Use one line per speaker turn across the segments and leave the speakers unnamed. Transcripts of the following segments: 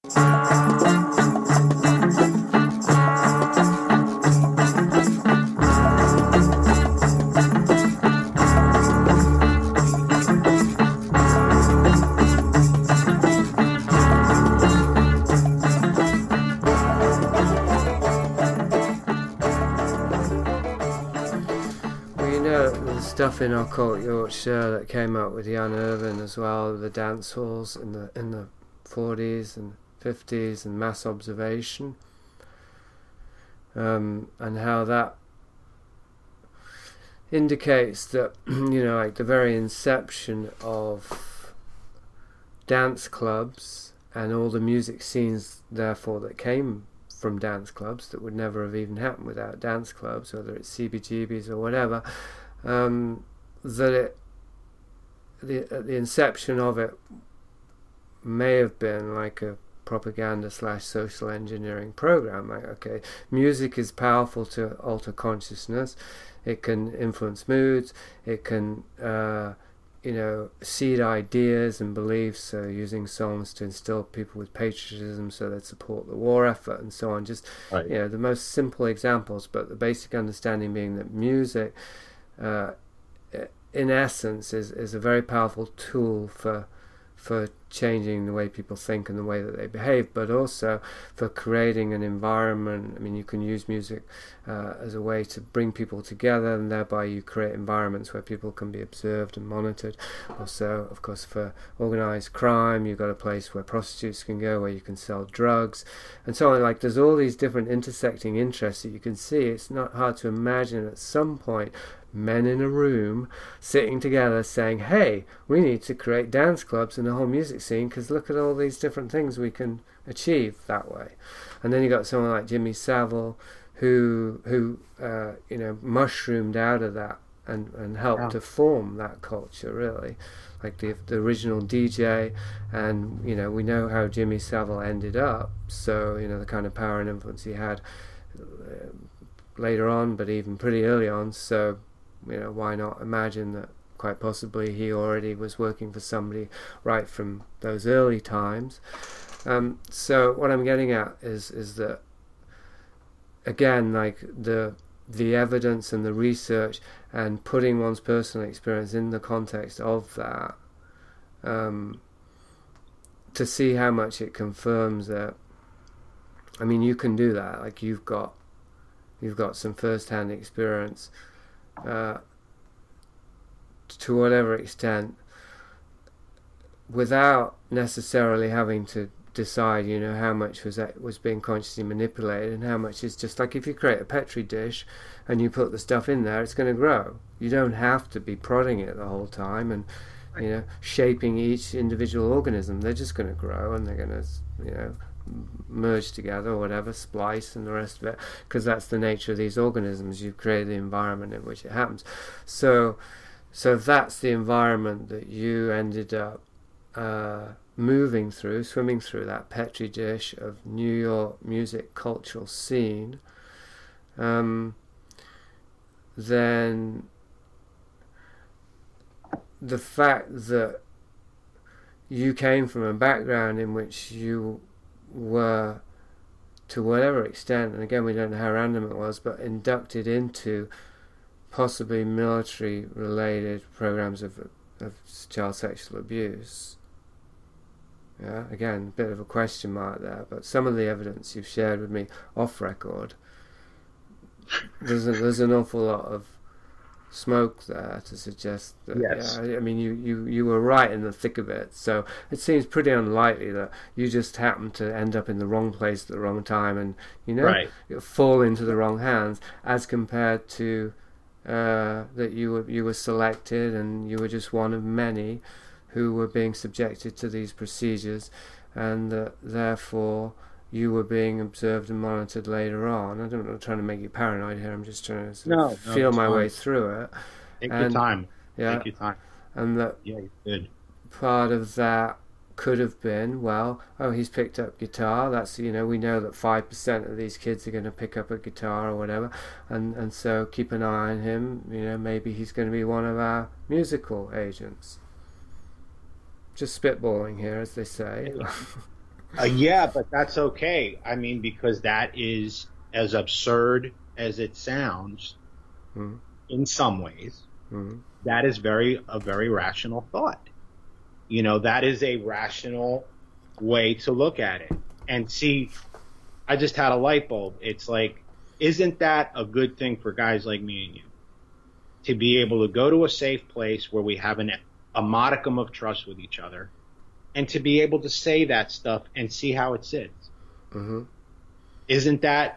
Stuff in Occult Yorkshire that came up with Jan Irvin as well, the dance halls in the 40s and 50s and mass observation, and how that indicates that like the very inception of dance clubs and all the music scenes therefore that came from dance clubs that would never have even happened without dance clubs, whether it's CBGBs or whatever. That the inception of it may have been like a propaganda / social engineering program. Like, okay, music is powerful to alter consciousness. It can influence moods. It can, seed ideas and beliefs. So using songs to instill people with patriotism, so they support the war effort and so on. Just
right.
The most simple examples, but the basic understanding being that music, in essence, is a very powerful tool for changing the way people think and the way that they behave, but also for creating an environment. I mean, you can use music as a way to bring people together, and thereby you create environments where people can be observed and monitored. Also, of course, for organized crime, you've got a place where prostitutes can go, where you can sell drugs, and so on. Like, there's all these different intersecting interests that you can see. It's not hard to imagine at some point men in a room sitting together saying, hey, we need to create dance clubs and a whole music scene, because look at all these different things we can achieve that way. And then you got someone like Jimmy Savile who mushroomed out of that and helped to form that culture, really, like the original DJ. And we know how Jimmy Savile ended up, so the kind of power and influence he had later on, but even pretty early on. So why not imagine that quite possibly he already was working for somebody right from those early times. So what I'm getting at is that, again, like the evidence and the research and putting one's personal experience in the context of that, to see how much it confirms that. I mean, you can do that. Like, you've got some first-hand experience, to whatever extent, without necessarily having to decide, how much was being consciously manipulated and how much is just like, if you create a petri dish and you put the stuff in there, it's going to grow. You don't have to be prodding it the whole time and shaping each individual organism. They're just going to grow, and they're going to merge together or whatever, splice and the rest of it, because that's the nature of these organisms. You've created the environment in which it happens. So that's the environment that you ended up swimming through that petri dish of New York music cultural scene. Then the fact that you came from a background in which you were, to whatever extent, and again we don't know how random it was, but inducted into possibly military related programs of child sexual abuse. Yeah, again, a bit of a question mark there, but some of the evidence you've shared with me off record, there's an awful lot of smoke there to suggest that.
Yes.
Yeah, I mean, you were right in the thick of it, so it seems pretty unlikely that you just happened to end up in the wrong place at the wrong time and
right.
fall into the wrong hands, as compared to that you were selected and you were just one of many who were being subjected to these procedures, and that therefore you were being observed and monitored later on. I'm not trying to make you paranoid here. I'm just trying to feel my way through it.
Take your time.
Yeah.
Take your time.
And that
good.
Part of that could have been, he's picked up guitar. That's, we know that 5% of these kids are going to pick up a guitar or whatever, and so keep an eye on him. Maybe he's going to be one of our musical agents. Just spitballing here, as they say.
Yeah, but that's okay. I mean, because that is, as absurd as it sounds,
Mm.
in some ways,
Mm.
that is a very rational thought. You know, that is a rational way to look at it. And see, I just had a light bulb. It's like, isn't that a good thing for guys like me and you? To be able to go to a safe place where we have a modicum of trust with each other, and to be able to say that stuff and see how it sits.
Mm-hmm.
Isn't that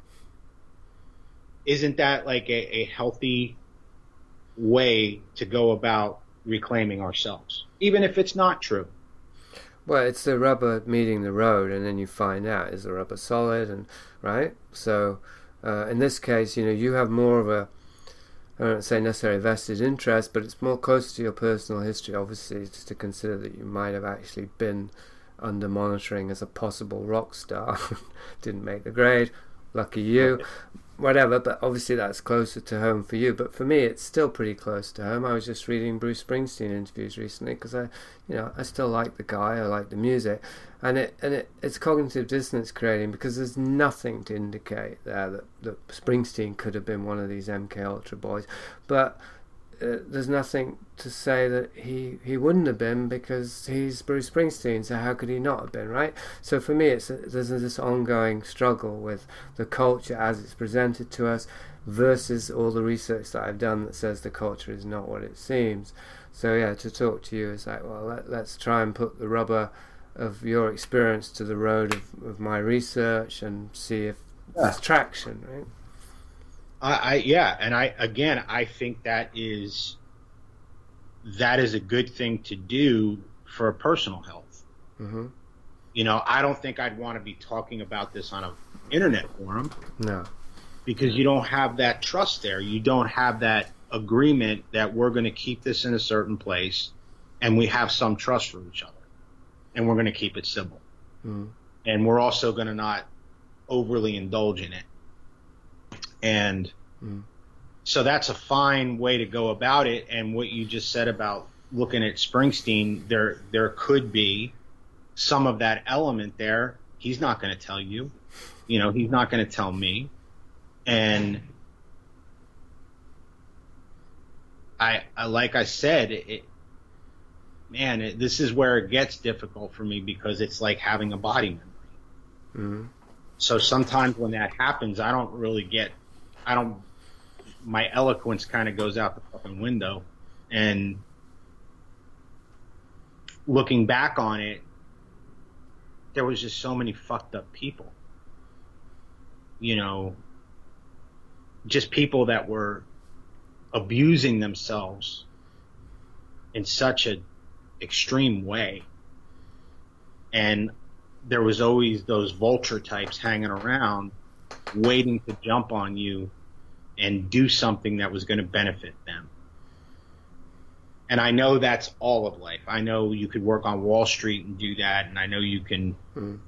like a healthy way to go about reclaiming ourselves, even if it's not true?
Well, it's the rubber meeting the road, and then you find out, is the rubber solid, and right? So in this case, you have more of a, I don't say necessarily vested interest, but it's more close to your personal history, obviously, just to consider that you might have actually been under monitoring as a possible rock star. Didn't make the grade, lucky you. Whatever, but obviously that's closer to home for you. But for me, it's still pretty close to home. I was just reading Bruce Springsteen interviews recently because I still like the guy. I like the music, and it's cognitive dissonance creating, because there's nothing to indicate there that Springsteen could have been one of these MK Ultra boys, but there's nothing to say that he wouldn't have been, because he's Bruce Springsteen, so how could he not have been, right? So for me, there's this ongoing struggle with the culture as it's presented to us versus all the research that I've done that says the culture is not what it seems. So yeah, to talk to you is like, well, let's try and put the rubber of your experience to the road of my research and see if there's traction, right?
I think that is a good thing to do for personal health.
Mm-hmm.
I don't think I'd want to be talking about this on an internet forum.
No.
Because you don't have that trust there. You don't have that agreement that we're going to keep this in a certain place, and we have some trust for each other, and we're going to keep it civil.
Mm.
And we're also going to not overly indulge in it. And so that's a fine way to go about it. And what you just said about looking at Springsteen, there could be some of that element there. He's not going to tell you, he's not going to tell me. And like I said, this is where it gets difficult for me, because it's like having a body memory. Mm-hmm. So sometimes when that happens, my eloquence kind of goes out the fucking window. And looking back on it, there was just so many fucked up people. Just people that were abusing themselves in such an extreme way. And there was always those vulture types hanging around waiting to jump on you and do something that was going to benefit them. And I know that's all of life. I know you could work on Wall Street and do that, and I know you can,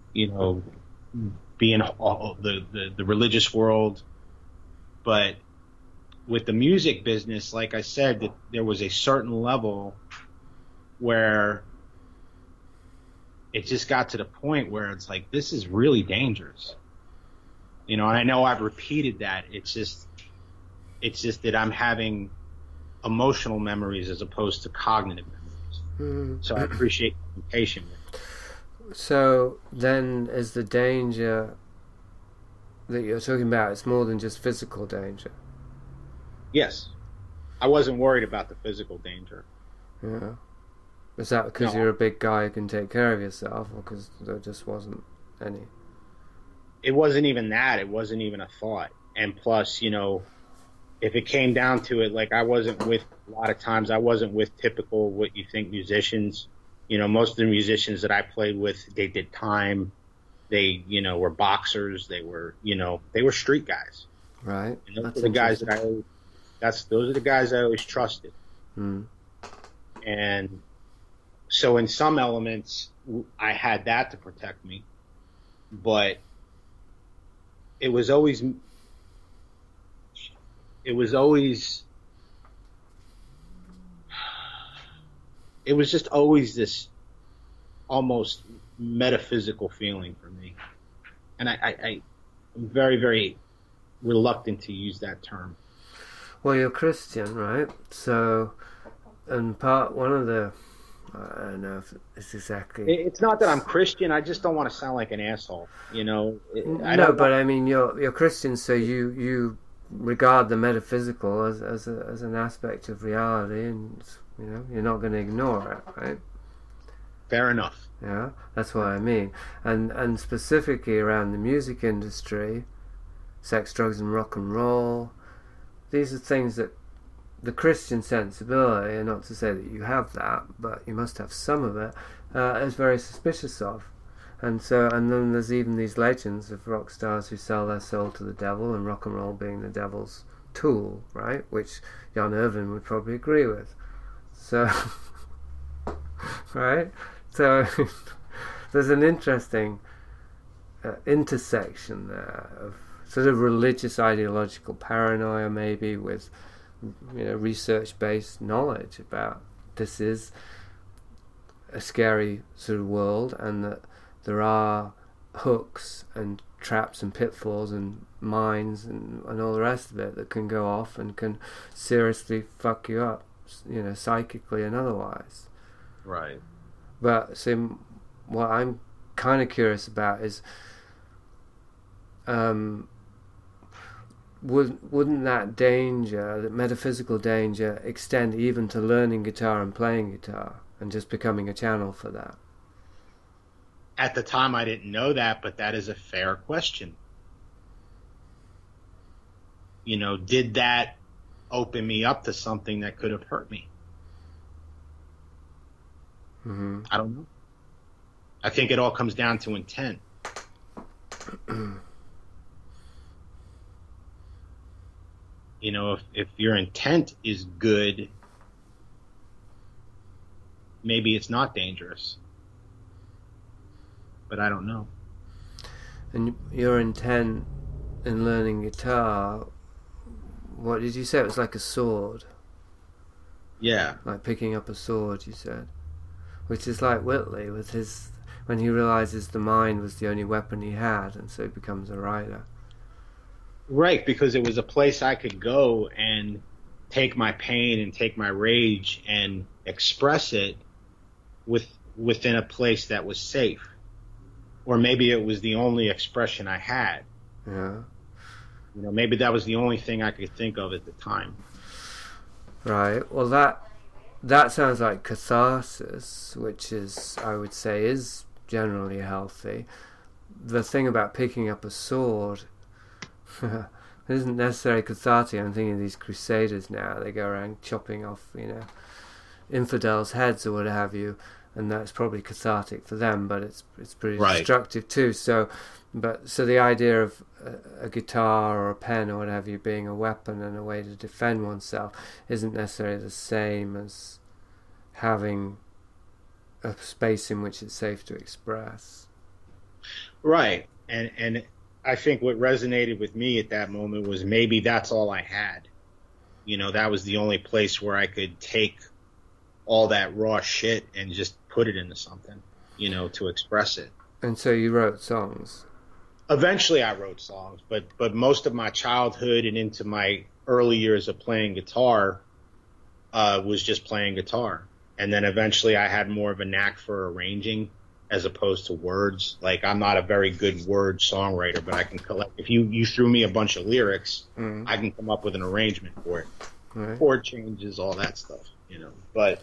be in the religious world. But with the music business, like I said, there was a certain level where it just got to the point where it's like, this is really dangerous. And I know I've repeated that. It's just that I'm having emotional memories as opposed to cognitive memories. So I appreciate the patient with it.
So then is the danger that you're talking about, it's more than just physical danger?
Yes. I wasn't worried about the physical danger.
Yeah. Is that because you're a big guy who can take care of yourself, or because there just wasn't any?
It wasn't even that. It wasn't even a thought. And plus, if it came down to it, like a lot of times I wasn't with typical what you think musicians. Most of the musicians that I played with, they did time. They, were boxers. They were, they were street guys.
Right.
And those are the guys those are the guys I always trusted. And so in some elements, I had that to protect me, but it was just always this almost metaphysical feeling for me, and I'm very, very reluctant to use that term.
Well, you're Christian, right? So, and one of the, I don't know if it's exactly.
It's not that I'm Christian. I just don't want to sound like an asshole, you know.
I mean, you're Christian, so you regard the metaphysical as an aspect of reality, and you know you're not going to ignore it, right?
Fair enough.
Yeah, that's what I mean, and specifically around the music industry, sex, drugs, and rock and roll. These are things that the Christian sensibility, and not to say that you have that, but you must have some of it, is very suspicious of. And then there's even these legends of rock stars who sell their soul to the devil, and rock and roll being the devil's tool, right? Which Jan Irvin would probably agree with. So, right? So, there's an interesting intersection there of sort of religious ideological paranoia, maybe, with research-based knowledge about this is a scary sort of world, and that there are hooks and traps and pitfalls and mines and all the rest of it that can go off and can seriously fuck you up, psychically and otherwise.
Right.
But see, what I'm kind of curious about is wouldn't that danger, that metaphysical danger, extend even to learning guitar and playing guitar and just becoming a channel for that?
At the time, I didn't know that, but that is a fair question. Did that open me up to something that could have hurt me?
Mm-hmm.
I don't know. I think it all comes down to intent. If your intent is good, maybe it's not dangerous. But I don't know.
And your intent in learning guitar, what did you say? It was like a sword.
Yeah.
Like picking up a sword, you said. Which is like Whitley with when he realizes the mind was the only weapon he had, and so he becomes a writer.
Right, because it was a place I could go and take my pain and take my rage and express it within a place that was safe. Or maybe it was the only expression I had.
Yeah.
Maybe that was the only thing I could think of at the time.
Right. Well, that sounds like catharsis, which is, I would say, is generally healthy. The thing about picking up a sword it isn't necessarily cathartic. I'm thinking of these crusaders now. They go around chopping off, infidels' heads or what have you, and that's probably cathartic for them, but it's pretty destructive too. So the idea of a guitar or a pen or what have you being a weapon and a way to defend oneself isn't necessarily the same as having a space in which it's safe to express.
Right, and I think what resonated with me at that moment was maybe that's all I had. That was the only place where I could take all that raw shit and just put it into something, to express it.
And so you wrote songs?
Eventually I wrote songs, but most of my childhood and into my early years of playing guitar was just playing guitar. And then eventually I had more of a knack for arranging as opposed to words. Like, I'm not a very good word songwriter, but I can collect. If you threw me a bunch of lyrics, I can come up with an arrangement for it.
Right.
Chord changes, all that stuff, But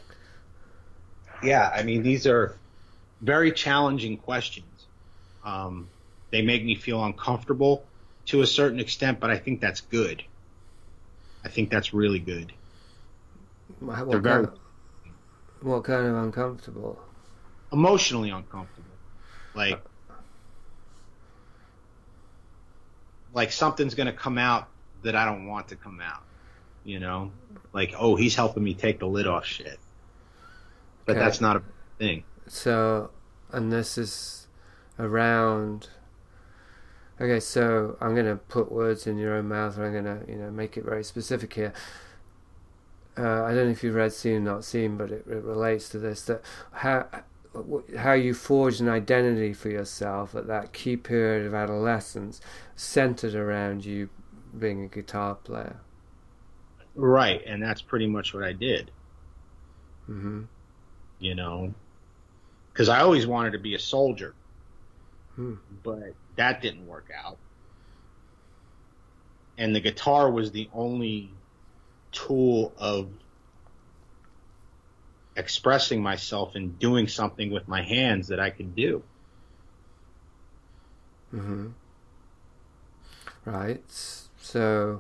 yeah, I mean, these are very challenging questions. They make me feel uncomfortable to a certain extent, but I think that's good. I think that's really good.
What kind of uncomfortable?
Emotionally uncomfortable. Like something's going to come out that I don't want to come out. Like, oh, he's helping me take the lid off shit. But that's not a thing.
So, and this is around... Okay, so I'm going to put words in your own mouth, and I'm going to, make it very specific here. I don't know if you've read Seen Not Seen, but it relates to this. That how you forged an identity for yourself at that key period of adolescence, centered around you being a guitar player.
Right, and that's pretty much what I did.
Mm-hmm.
You know, because I always wanted to be a soldier, but that didn't work out. And the guitar was the only tool of expressing myself and doing something with my hands that I could do.
Mm-hmm. Right. So,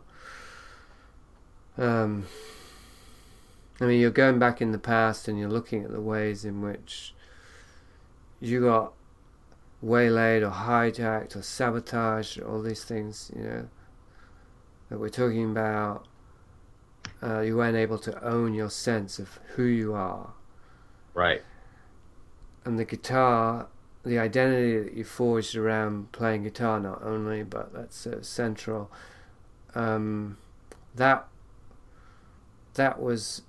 I mean, you're going back in the past and you're looking at the ways in which you got waylaid or hijacked or sabotaged, all these things, you know, that we're talking about. You weren't able to own your sense of who you are.
Right.
And the guitar, the identity that you forged around playing guitar, not only, but that's central. That was...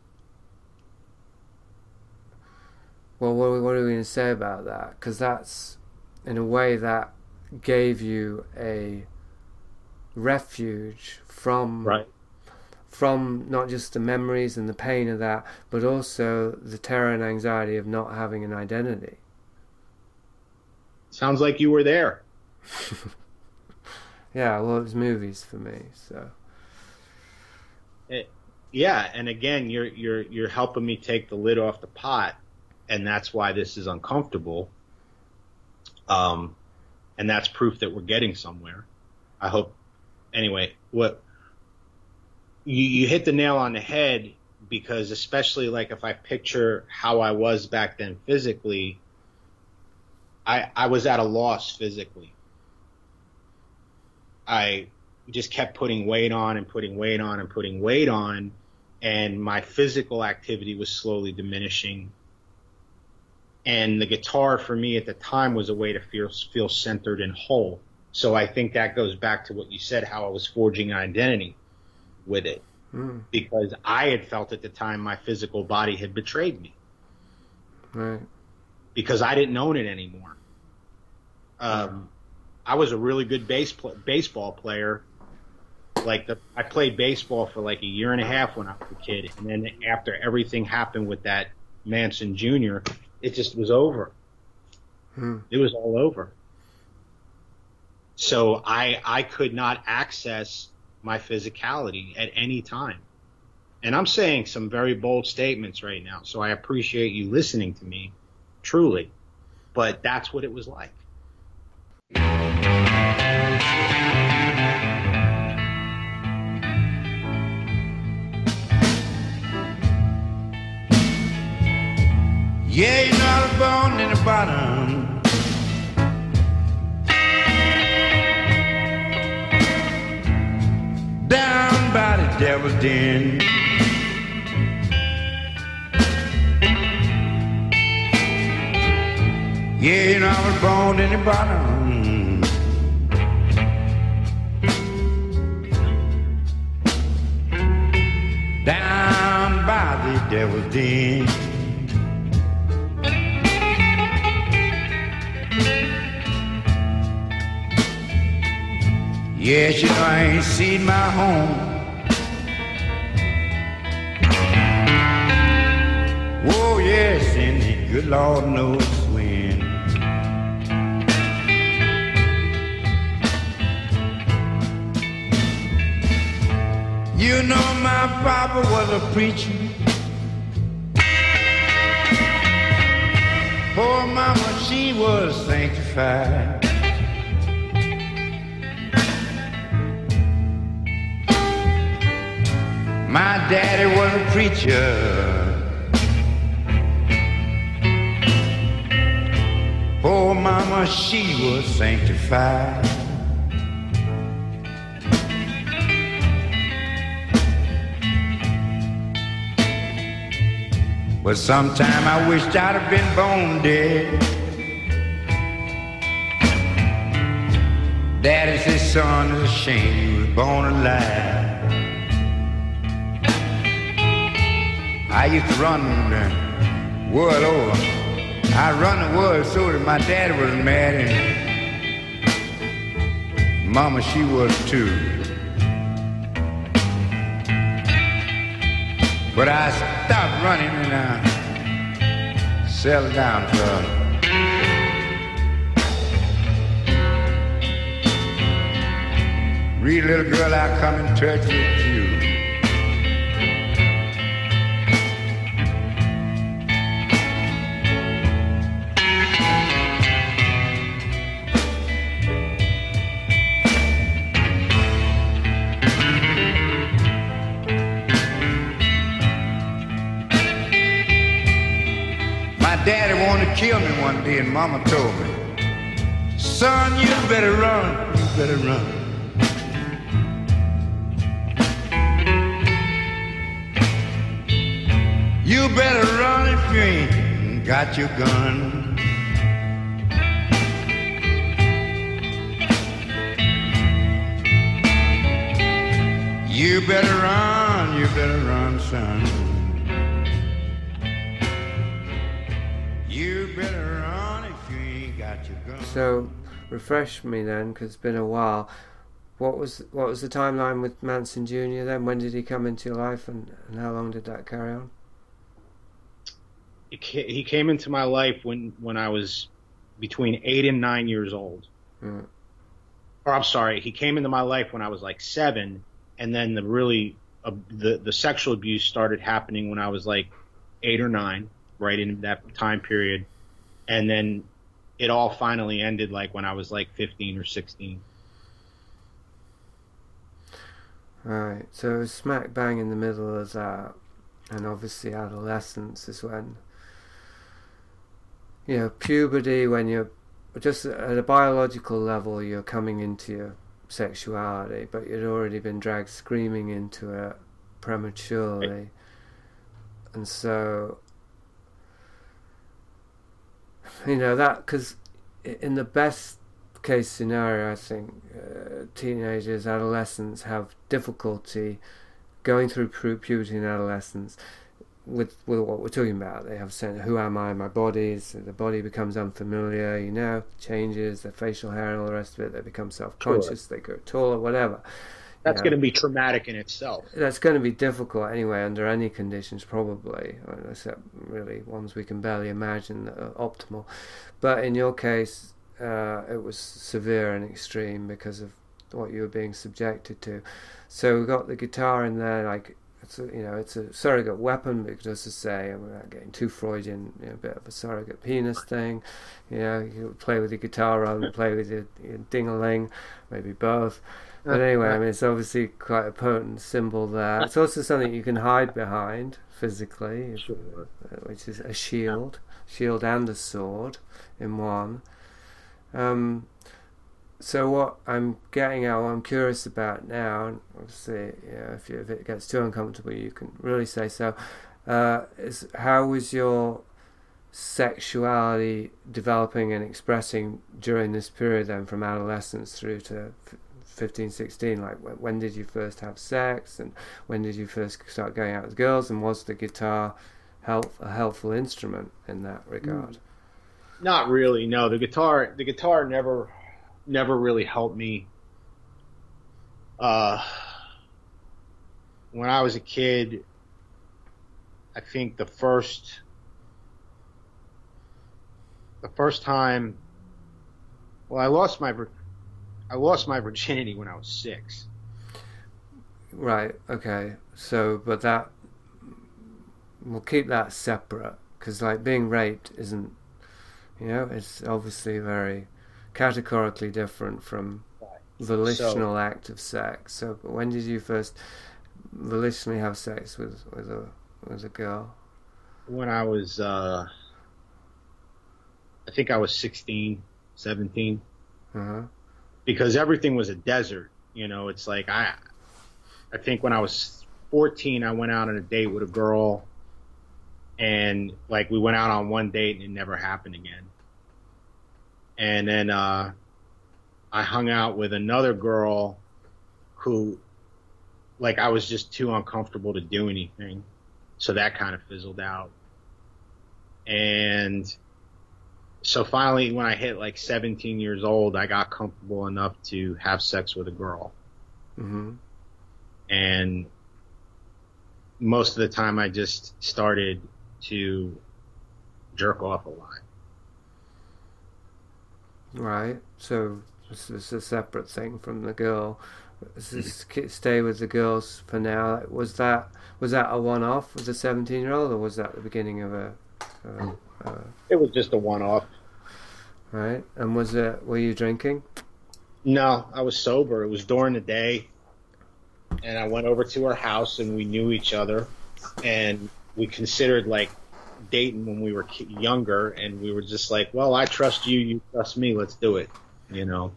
Well, what are we going to say about that? Because that's, in a way, that gave you a refuge from...
Right.
From not just the memories and the pain of that, but also the terror and anxiety of not having an identity.
Sounds like you were there.
Yeah, well, it was movies for me, so.
Yeah, and again, you're helping me take the lid off the pot, and that's why this is uncomfortable. And that's proof that we're getting somewhere. I hope. Anyway, what. You hit the nail on the head, because especially like if I picture how I was back then physically, I was at a loss physically. I just kept putting weight on and putting weight on and putting weight on, and my physical activity was slowly diminishing. And the guitar for me at the time was a way to feel centered and whole. So I think that goes back to what you said, how I was forging an identity with it, because I had felt at the time my physical body had betrayed me,
right?
Because I didn't own it anymore. I was a really good baseball player. I played baseball for like a year and a half when I was a kid, and then after everything happened with that Manson Jr., it just was over. It was all over. So I could not access my physicality at any time. And I'm saying some very bold statements right now, so I appreciate you listening to me, truly. But that's what it was like.
Yeah, you know I was born in the bottom. Down by the devil's den. Yeah, you know I was born in the bottom. Down by the devil's den. Yes, you know I ain't seen my home. Oh, yes, and the good Lord knows when. You know my papa was a preacher. Poor mama, she was sanctified. My daddy was a preacher. Poor mama, she was sanctified. But sometime I wished I'd have been born dead. Daddy said, son, it's a shame you was born alive. I used to run the world over. I run the world so that my daddy was mad and mama, she was too. But I stopped running and I settled down for real little girl, I come in touch with you. My daddy wanted to kill me one day and mama told me, son, you better run, you better run. You better run if you ain't got your gun. You better run, son. You better run if you ain't got your gun.
So, refresh me then, because it's been a while. What was the timeline with Manson Jr. then? When did he come into your life, and how long did that carry on?
He came into my life when I was between 8 and 9 years old.
Mm.
Or I'm sorry, he came into my life when I was like 7, and then the sexual abuse started happening when I was like 8 or 9, right in that time period, and then it all finally ended like when I was like 15 or 16.
Right, so it was smack bang in the middle of that, and obviously adolescence is when, you know, puberty, when you're just at a biological level, you're coming into your sexuality, but you'd already been dragged screaming into it prematurely. Right. And so, you know, that, because in the best case scenario, I think teenagers, adolescents have difficulty going through puberty and adolescence with what we're talking about. They have said, who am I? My body. The body becomes unfamiliar, you know, changes, their facial hair and all the rest of it. They become self-conscious, sure. They go taller, whatever.
That's going to be traumatic in itself.
That's going to be difficult anyway, under any conditions, probably, except really ones we can barely imagine that are optimal. But in your case, it was severe and extreme because of what you were being subjected to. So we got the guitar in there, like, it's a surrogate weapon, because to say, and without getting too Freudian, you know, a bit of a surrogate penis thing. You know, you play with your guitar rather than play with your ding-a-ling, maybe both. But anyway, I mean, it's obviously quite a potent symbol there. It's also something you can hide behind physically, sure. Which is a shield and a sword in one. So what I'm getting at, what I'm curious about now, and obviously, you know, if it gets too uncomfortable, you can really say so, is how was your sexuality developing and expressing during this period then, from adolescence through to 15, 16? Like, when did you first have sex, and when did you first start going out with girls, and was the guitar a helpful instrument in that regard?
Not really, no. The guitar never really helped me. When I was a kid, I think the first time, well, I lost my virginity when I was 6.
Right. Okay. So, but that, we'll keep that separate, because like being raped isn't, you know, it's obviously very categorically different from volitional act of sex. So when did you first volitionally have sex with a girl?
When I was I think I was 16, 17.
Uh-huh.
Because everything was a desert, you know. It's like I think when I was 14, I went out on a date with a girl, and like we went out on one date and it never happened again. And then I hung out with another girl who, like, I was just too uncomfortable to do anything. So that kind of fizzled out. And So finally, when I hit like 17 years old, I got comfortable enough to have sex with a girl.
Mm-hmm.
And most of the time I just started to jerk off a lot.
Right. So this is a separate thing from the girl. Stay with the girls for now. Was that a one-off with the 17-year-old, or was that the beginning of a
It was just a one-off.
Right. And were you drinking?
No, I was sober. It was during the day. And I went over to her house, and we knew each other, and we considered like dating when we were younger, and we were just like, well, I trust you, you trust me, let's do it, you know.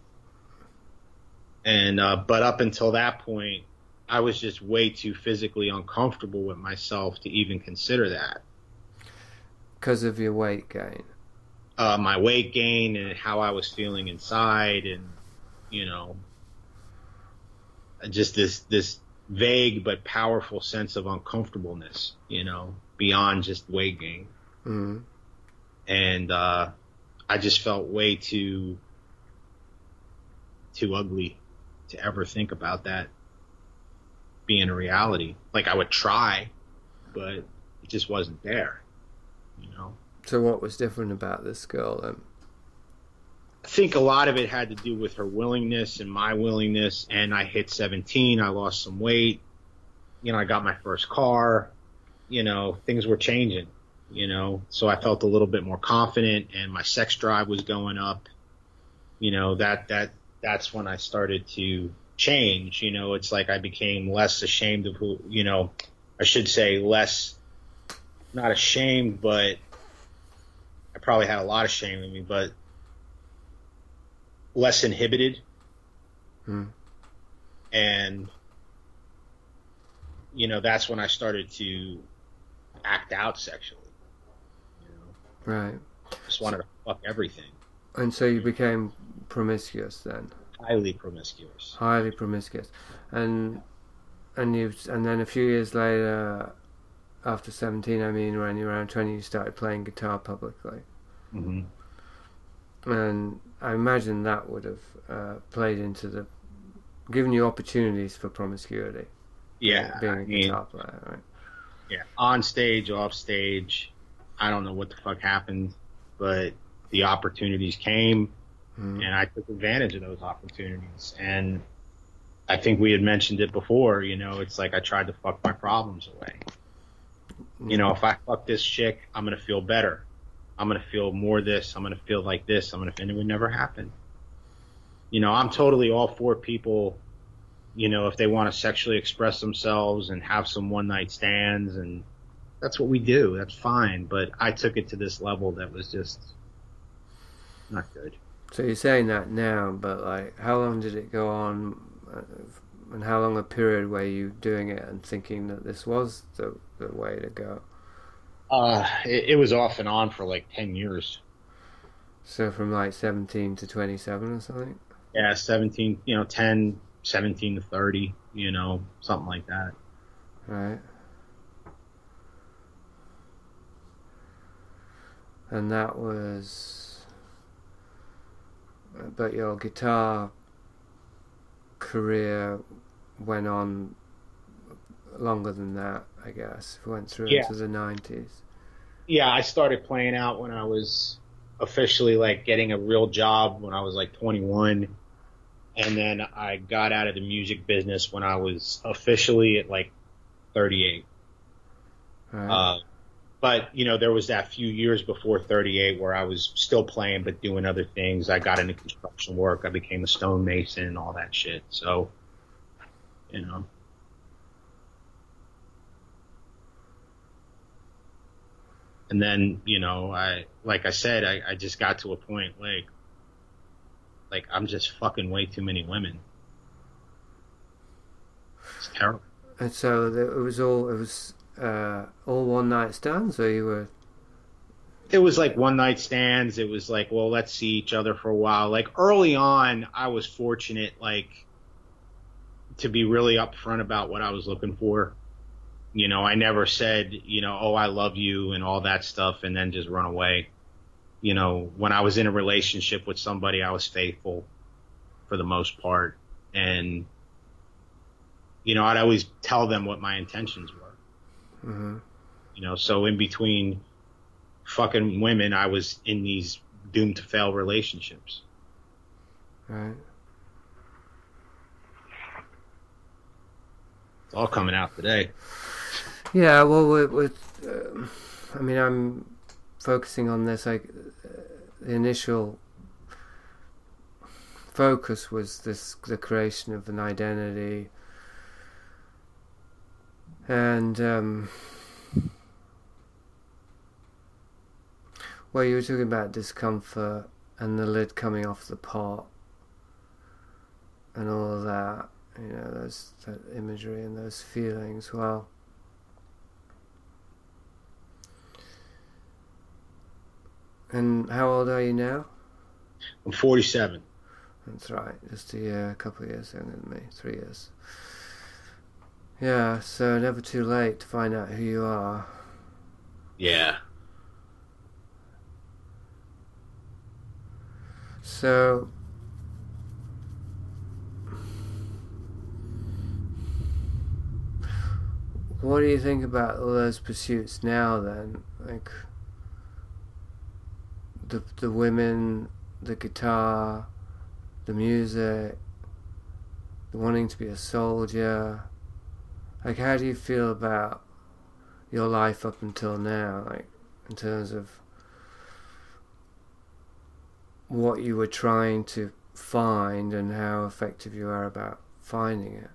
And but up until that point, I was just way too physically uncomfortable with myself to even consider that.
Because of your weight gain?
My weight gain and how I was feeling inside, and, you know, just this vague but powerful sense of uncomfortableness, you know, beyond just weight gain.
Mm-hmm.
And I just felt way too ugly to ever think about that being a reality. Like, I would try, but it just wasn't there, you know.
So what was different about this girl then?
I think a lot of it had to do with her willingness and my willingness, and I hit 17, I lost some weight, you know, I got my first car, you know, things were changing, you know, so I felt a little bit more confident, and my sex drive was going up, you know, that's when I started to change, you know. It's like I became less ashamed of who, you know, I should say less, not ashamed, but I probably had a lot of shame in me, but less inhibited. And, you know, that's when I started to act out sexually, you know.
Right.
Just wanted to fuck everything.
And so you became promiscuous then?
Highly promiscuous.
Highly promiscuous. And then a few years later, after 17, I mean, when you were around 20, you started playing guitar publicly.
Mm-hmm.
And I imagine that would have played into given you opportunities for promiscuity.
Yeah.
Being a guitar player, right?
Yeah. On stage, off stage, I don't know what the fuck happened, but the opportunities came, and I took advantage of those opportunities. And I think we had mentioned it before, you know, it's like I tried to fuck my problems away. You know, if I fuck this chick, I'm going to feel better. I'm going to feel more this. I'm going to feel like this. And it would never happen. You know, I'm totally all for people, you know, if they want to sexually express themselves and have some one-night stands, and that's what we do. That's fine. But I took it to this level that was just not good.
So you're saying that now, but like, how long did it go on, and how long a period were you doing it and thinking that this was the way to go?
It was off and on for like 10 years.
So from like 17 to 27 or something?
Yeah, 17, you know, 10, 17 to 30, you know, something like that.
Right. And that was... But your guitar career went on longer than that, I guess. It went through into the 90s.
Yeah, I started playing out when I was officially like getting a real job when I was like 21. And then I got out of the music business when I was officially at like 38.
Right.
But, you know, there was that few years before 38 where I was still playing but doing other things. I got into construction work. I became a stonemason and all that shit. So, you know. And then, you know, I just got to a point like I'm just fucking way too many women. It's terrible.
And so it was all one night stands, or you were?
It was like one night stands. It was like, well, let's see each other for a while. Like early on, I was fortunate, like, to be really upfront about what I was looking for. You know, I never said, you know, oh, I love you and all that stuff and then just run away. You know, when I was in a relationship with somebody, I was faithful for the most part. And, you know, I'd always tell them what my intentions were.
Mm-hmm.
You know, so in between fucking women, I was in these doomed to fail relationships.
Right.
It's all coming out today.
Yeah, well, I mean, I'm focusing on this, like, the initial focus was the creation of an identity, and well, you were talking about discomfort and the lid coming off the pot and all of that, you know, that imagery and those feelings. Well, and how old are you now?
I'm 47.
That's right, just a couple of years younger than me, 3 years. Yeah, so never too late to find out who you are.
Yeah.
So, what do you think about all those pursuits now then? Like, the women, the guitar, the music, the wanting to be a soldier. Like, how do you feel about your life up until now, like, in terms of what you were trying to find and how effective you are about finding it?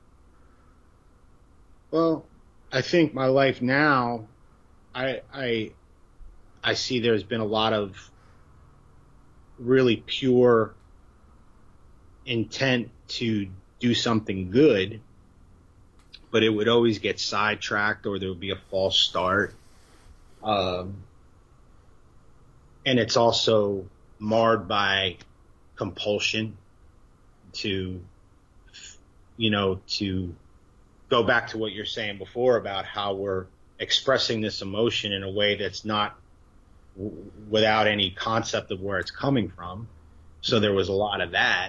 Well, I think my life now, I see there's been a lot of really pure intent to do something good, but it would always get sidetracked or there would be a false start. And it's also marred by compulsion to go back to what you're saying before about how we're expressing this emotion in a way that's not without any concept of where it's coming from. So there was a lot of that.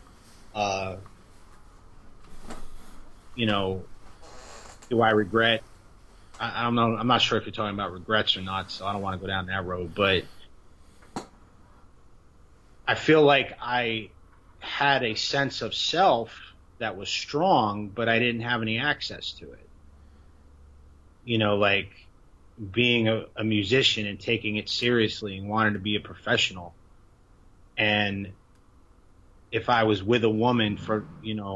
Do I regret? I'm not sure if you're talking about regrets or not, so I don't want to go down that road, but I feel like I had a sense of self that was strong, but I didn't have any access to it. You know, like being a musician and taking it seriously and wanting to be a professional. And if I was with a woman for,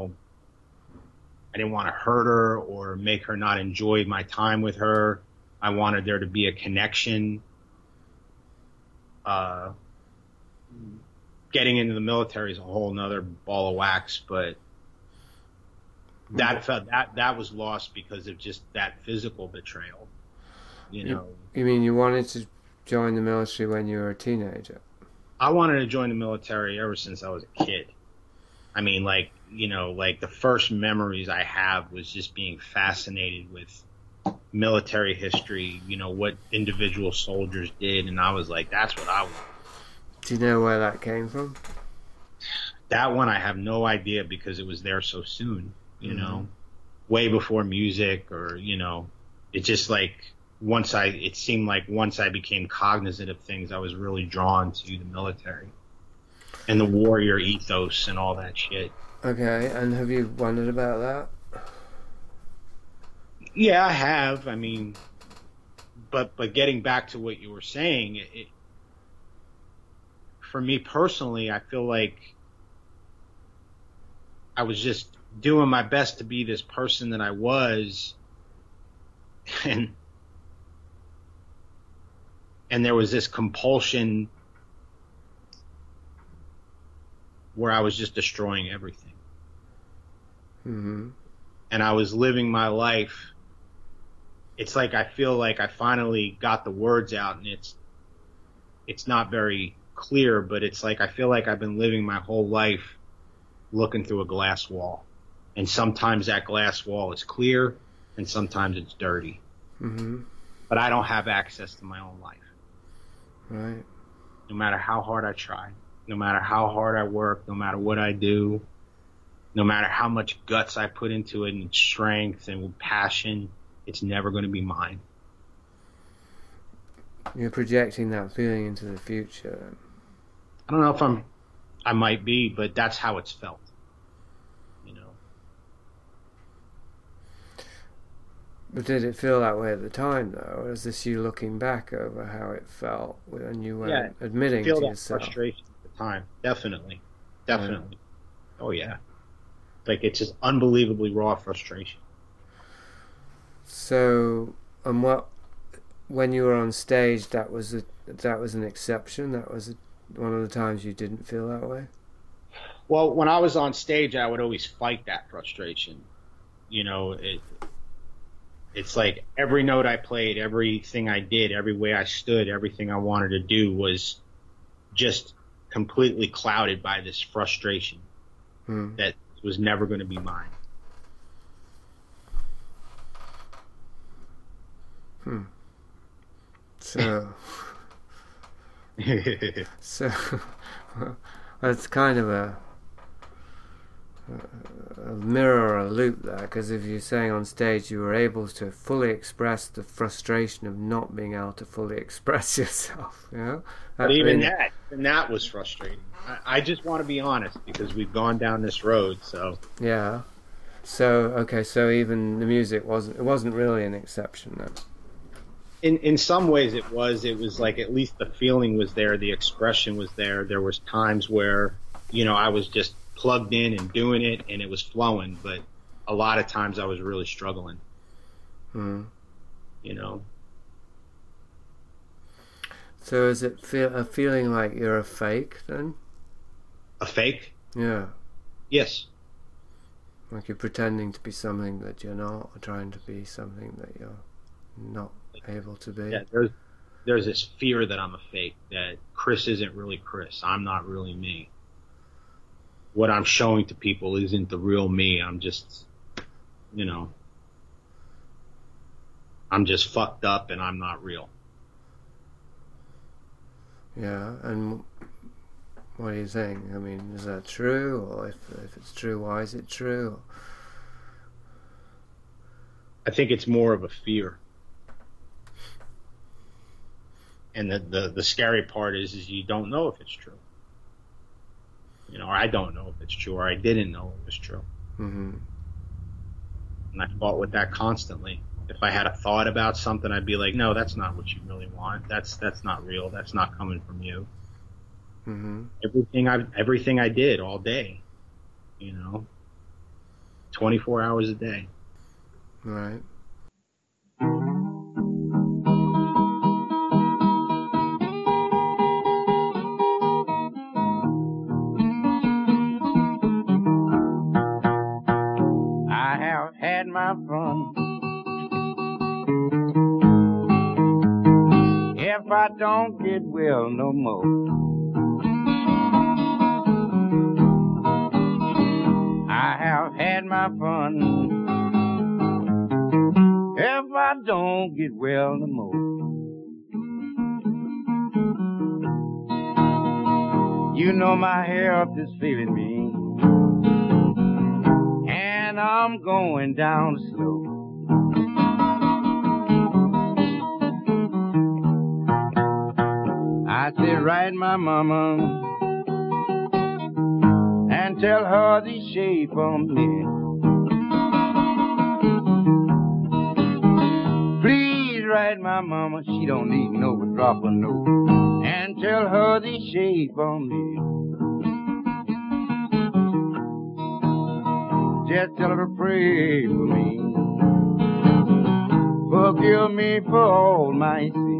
I didn't want to hurt her or make her not enjoy my time with her. I wanted there to be a connection. Getting into the military is a whole nother ball of wax, but that was lost because of just that physical betrayal. You
mean you wanted to join the military when you were a teenager?
I wanted to join the military ever since I was a kid. I mean, like the first memories I have was just being fascinated with military history, what individual soldiers did. And I was like, that's what I want.
Do you know where that came from?
That one I have no idea because it was there so soon, way before music or, it just like it seemed like once I became cognizant of things, I was really drawn to the military and the warrior ethos and all that shit.
Okay, and have you wondered about that?
Yeah, I have. I mean, but getting back to what you were saying, for me personally, I feel like I was just doing my best to be this person that I was, and there was this compulsion where I was just destroying everything.
Mm-hmm.
And I was living my life. It's like I feel like I finally got the words out, and it's not very clear, but it's like I feel like I've been living my whole life looking through a glass wall. And sometimes that glass wall is clear, and sometimes it's dirty.
Mm-hmm.
But I don't have access to my own life.
Right.
no matter how hard I try, no matter how hard I work, no matter what I do, no matter how much guts I put into it and strength and passion, it's never going to be mine.
You're projecting that feeling into the future.
I don't know if I might be, but that's how it's felt. You know.
But did it feel that way at the time, though? Or is this you looking back over how it felt when you weren't admitting to yourself?
Frustration at the time, definitely. Yeah. Oh yeah, like it's just unbelievably raw frustration.
So, and when you were on stage, that was an exception. That was one of the times you didn't feel that way.
Well, when I was on stage, I would always fight that frustration. You know, it's like every note I played, everything I did, every way I stood, everything I wanted to do was just completely clouded by this frustration that was never going to be mine.
So that's kind of a mirror or a loop there, because if you're saying on stage you were able to fully express the frustration of not being able to fully express yourself, you know?
But even that was frustrating. I just want to be honest, because we've gone down this road, so.
Yeah. So, okay, so even the music wasn't really an exception then.
In some ways it was like at least the feeling was there, the expression was there. There was times where, you know, I was just plugged in and doing it and it was flowing, but a lot of times I was really struggling. You know.
So is it a feeling like you're a fake then?
A fake?
Yeah.
Yes.
Like you're pretending to be something that you're not, or trying to be something that you're not able to be.
Yeah, there's this fear that I'm a fake, that Chris isn't really Chris. I'm not really me. What I'm showing to people isn't the real me. I'm just, you know, I'm just fucked up and I'm not real.
Yeah, and what are you saying? I mean, is that true? Or if it's true, why is it true?
I think it's more of a fear. And the scary part is you don't know if it's true. You know, or I don't know if it's true, or I didn't know it was true.
Mm-hmm.
And I fought with that constantly. If I had a thought about something, I'd be like, no, that's not what you really want. That's not real. That's not coming from you.
Mm-hmm.
Everything I did all day, you know, 24 hours a day.
Right.
I have had my fun. If I don't get well no more, I have had my fun. If I don't get well no more, you know my health is failing me, and I'm going down slow. I said, write my mama and tell her the shape of me. Please write my mama, she don't need no drop of note, and tell her the shape of me. Just tell her to pray for me. Forgive me for all my sins.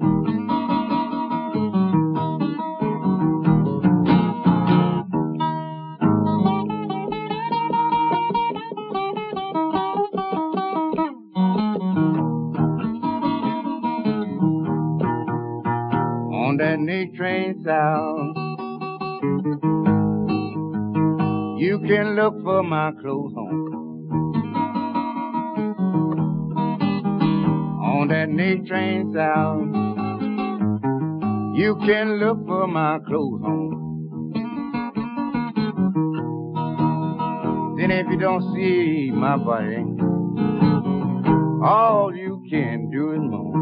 On that night train south, you can look for my clothes on. On that night train south, You can look for my clothes on. Then if you don't see my body, all you can do is moan.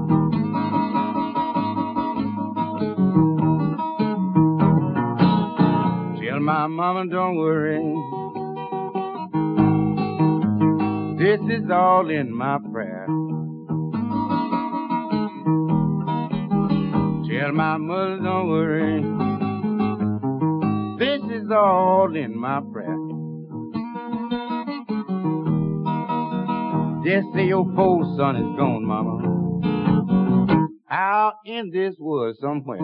Tell my mama don't worry, this is all in my prayer. Tell my mother don't worry, this is all in my prayer. Just say your poor son is gone, mama, out in this wood somewhere.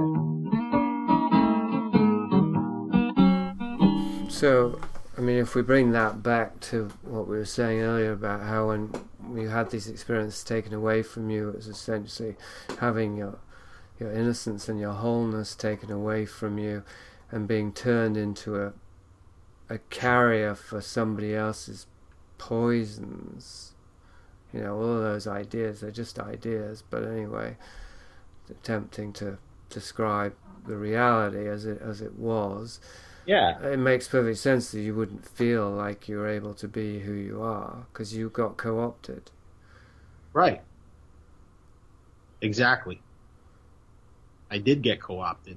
So, I mean, if we bring that back to what we were saying earlier about how when you had these experiences taken away from you, it was essentially having your innocence and your wholeness taken away from you and being turned into a carrier for somebody else's poisons. You know, all of those ideas, they're just ideas, but anyway, attempting to describe the reality as it was.
Yeah.
It makes perfect sense that you wouldn't feel like you were able to be who you are because you got co-opted.
Right. Exactly. I did get co-opted.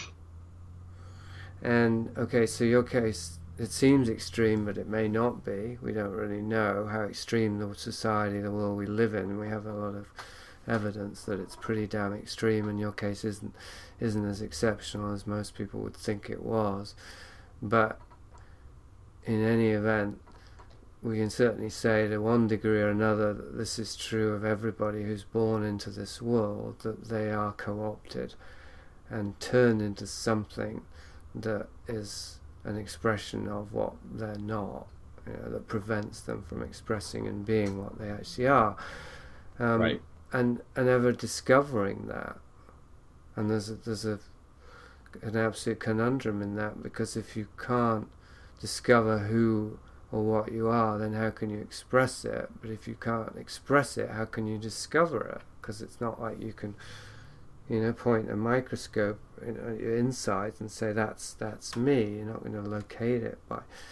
And, okay, so your case, it seems extreme, but it may not be. We don't really know how extreme the society, the world we live in. We have a lot of evidence that it's pretty damn extreme, and your case isn't as exceptional as most people would think it was. But in any event, we can certainly say to one degree or another that this is true of everybody who's born into this world, that they are co-opted and turned into something that is an expression of what they're not, that prevents them from expressing and being what they actually are.
Right.
And ever discovering that. And there's an absolute conundrum in that, because if you can't discover who or what you are, then how can you express it? But if you can't express it, how can you discover it? Because it's not like you can, point a microscope at your insides and say that's me. You're not going to locate it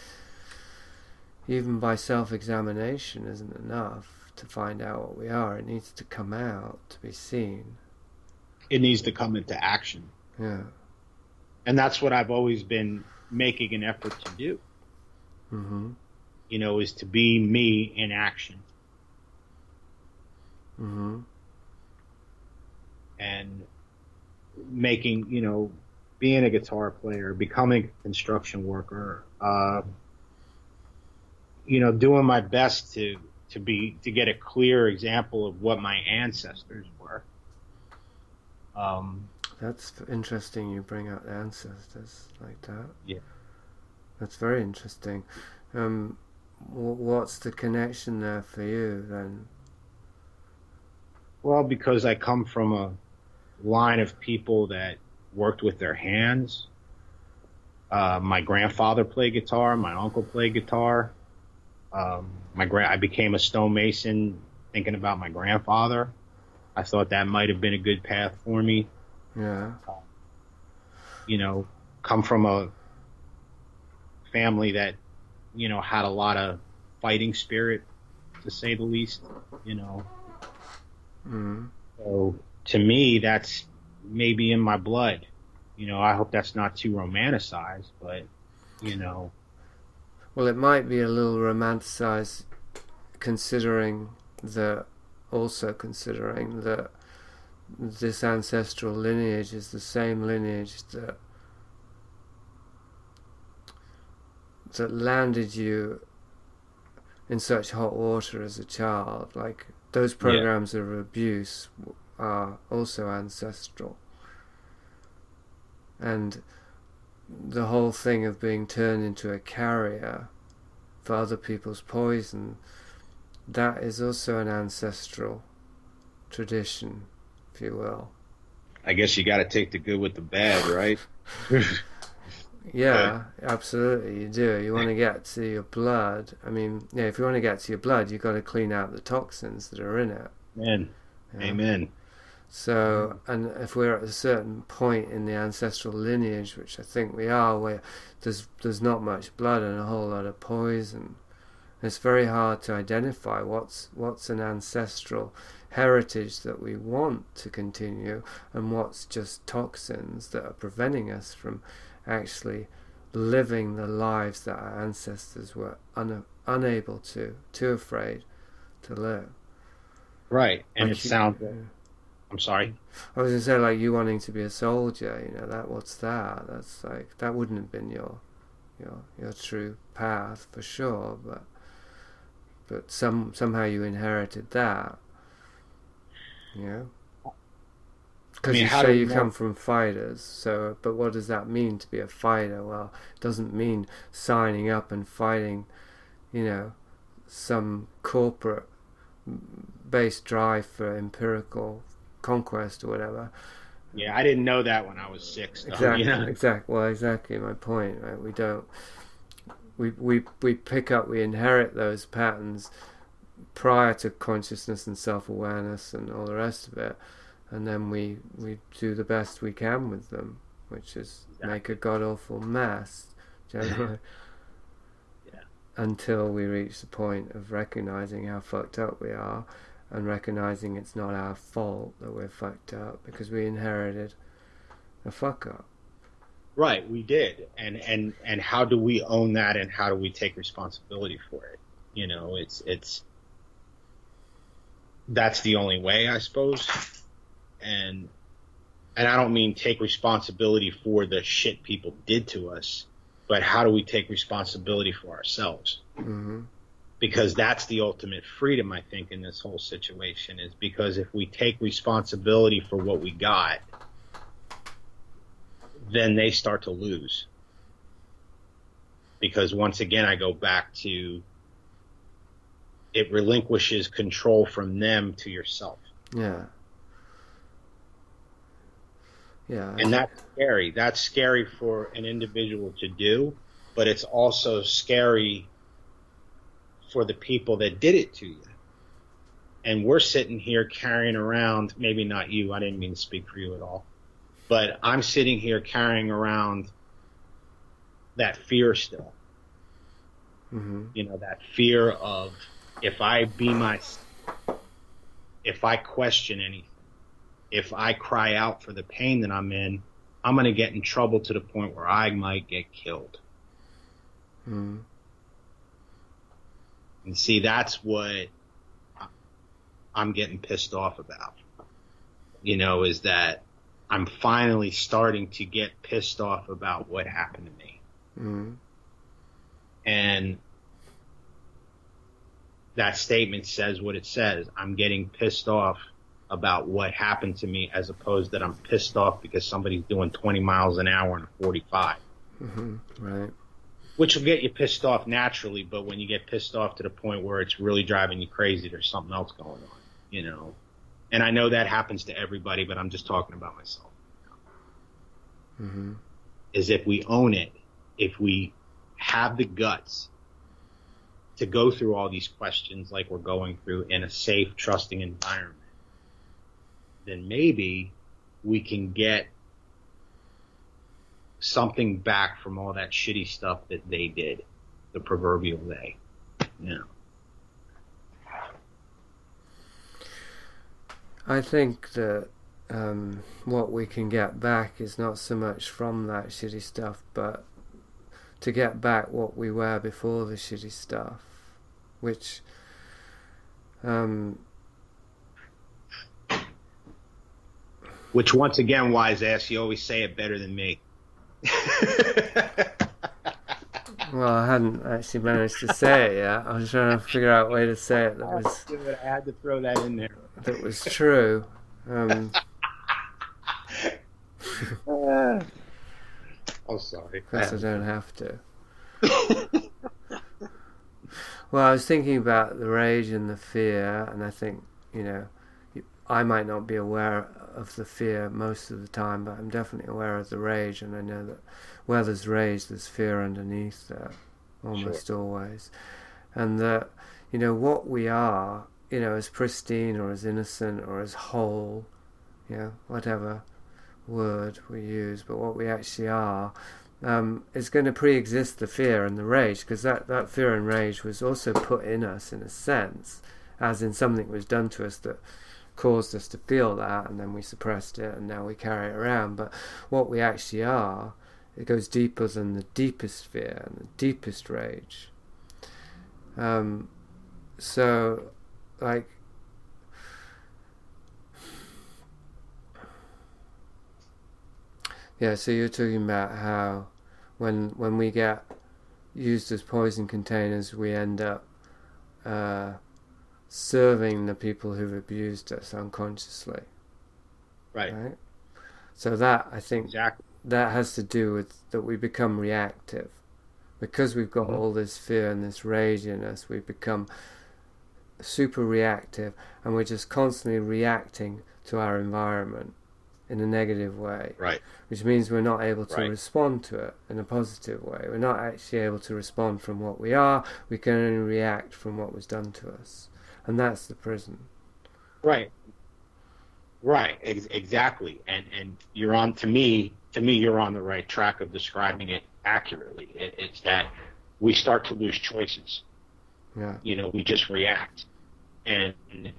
even by self-examination isn't enough to find out what we are. It needs to come out to be seen.
It needs to come into action.
Yeah.
And that's what I've always been making an effort to do.
Mm-hmm.
Is to be me in action.
Mm-hmm.
And making, being a guitar player, becoming a construction worker, doing my best to get a clear example of what my ancestors were.
That's interesting you bring out ancestors like that.
Yeah.
That's very interesting. What's the connection there for you then?
Well, because I come from a line of people that worked with their hands. My grandfather played guitar. My uncle played guitar. I became a stonemason thinking about my grandfather. I thought that might have been a good path for me.
Yeah.
Come from a family that, had a lot of fighting spirit, to say the least,
Mm-hmm.
So to me, that's maybe in my blood. I hope that's not too romanticized, but,
Well, it might be a little romanticized considering that this ancestral lineage is the same lineage that landed you in such hot water as a child. Like, those programs of abuse are also ancestral. And the whole thing of being turned into a carrier for other people's poison, that is also an ancestral tradition, if you will.
I guess you got to take the good with the bad, right?
Yeah, absolutely, you do. You want to get to your blood. I mean, if you want to get to your blood, you've got to clean out the toxins that are in it.
Amen.
Yeah.
Amen.
So, and if we're at a certain point in the ancestral lineage, which I think we are, where there's not much blood and a whole lot of poison, it's very hard to identify what's an ancestral heritage that we want to continue and what's just toxins that are preventing us from actually living the lives that our ancestors were unable to, too afraid to live.
Right, and
Like
it sounds. I'm sorry.
I was gonna say, like, you wanting to be a soldier, what's that? That's like, that wouldn't have been your true path for sure, but somehow you inherited that, because you say you come from fighters. So, but what does that mean to be a fighter? Well, it doesn't mean signing up and fighting, some corporate based drive for empirical conquest or whatever.
Yeah, I didn't know that when I was 6. Though,
Exactly. Well, exactly my point. Right? We don't. We pick up. We inherit those patterns prior to consciousness and self-awareness and all the rest of it, and then we do the best we can with them, which is make a god-awful mess generally. Until we reach the point of recognizing how fucked up we are, and recognizing it's not our fault that we're fucked up, because we inherited a fuck up.
Right, we did, and how do we own that, and how do we take responsibility for it? It's that's the only way, I suppose. And I don't mean take responsibility for the shit people did to us, but how do we take responsibility for ourselves?
Mm-hmm.
Because that's the ultimate freedom, I think, in this whole situation, is because if we take responsibility for what we got, then they start to lose. Because once again, I go back to, it relinquishes control from them to yourself.
Yeah.
And that's scary. That's scary for an individual to do, but it's also scary for the people that did it to you. And we're sitting here carrying around, maybe not you, I didn't mean to speak for you at all, but I'm sitting here carrying around that fear still.
Mm-hmm.
That fear of, if I question anything, if I cry out for the pain that I'm in, I'm going to get in trouble to the point where I might get killed.
Mm-hmm.
And see, that's what I'm getting pissed off about, is that I'm finally starting to get pissed off about what happened to me.
Mm-hmm.
And that statement says what it says. I'm getting pissed off about what happened to me, as opposed that I'm pissed off because somebody's doing 20 miles an hour in a 45.
Mm-hmm. Right.
Which will get you pissed off naturally, but when you get pissed off to the point where it's really driving you crazy, there's something else going on, And I know that happens to everybody, but I'm just talking about myself.
Mm-hmm.
Is if we own it, if we have the guts to go through all these questions like we're going through in a safe, trusting environment, then maybe we can get something back from all that shitty stuff that they did, the proverbial they.
I think that what we can get back is not so much from that shitty stuff, but to get back what we were before the shitty stuff, which
once again, wise ass, you always say it better than me.
Well, I hadn't actually managed to say it yet. I was trying to figure out a way to say it that was.
I had to throw that in there.
That was true.
I'm sorry.
Of course, I don't have to. Well, I was thinking about the rage and the fear, and I think, I might not be aware of the fear most of the time, but I'm definitely aware of the rage, and I know that where there's rage, there's fear underneath there, almost always. And that, what we are, as pristine or as innocent or as whole, whatever word we use, but what we actually are, is going to pre-exist the fear and the rage, because that fear and rage was also put in us in a sense, as in something was done to us that caused us to feel that, and then we suppressed it and now we carry it around. But what we actually are, it goes deeper than the deepest fear and the deepest rage. So like, yeah, so you're talking about how when we get used as poison containers, we end up serving the people who've abused us unconsciously. Right? So that, I think,
Exactly.
that has to do with that we become reactive. Because we've got all this fear and this rage in us, we become super reactive, and we're just constantly reacting to our environment in a negative way.
Right.
Which means we're not able to
Right.
respond to it in a positive way. We're not actually able to respond from what we are. We can only react from what was done to us. And that's the prison.
Right. Right. Exactly. And you're on, to me, you're on the right track of describing it accurately. It's that we start to lose choices.
Yeah.
We just react. And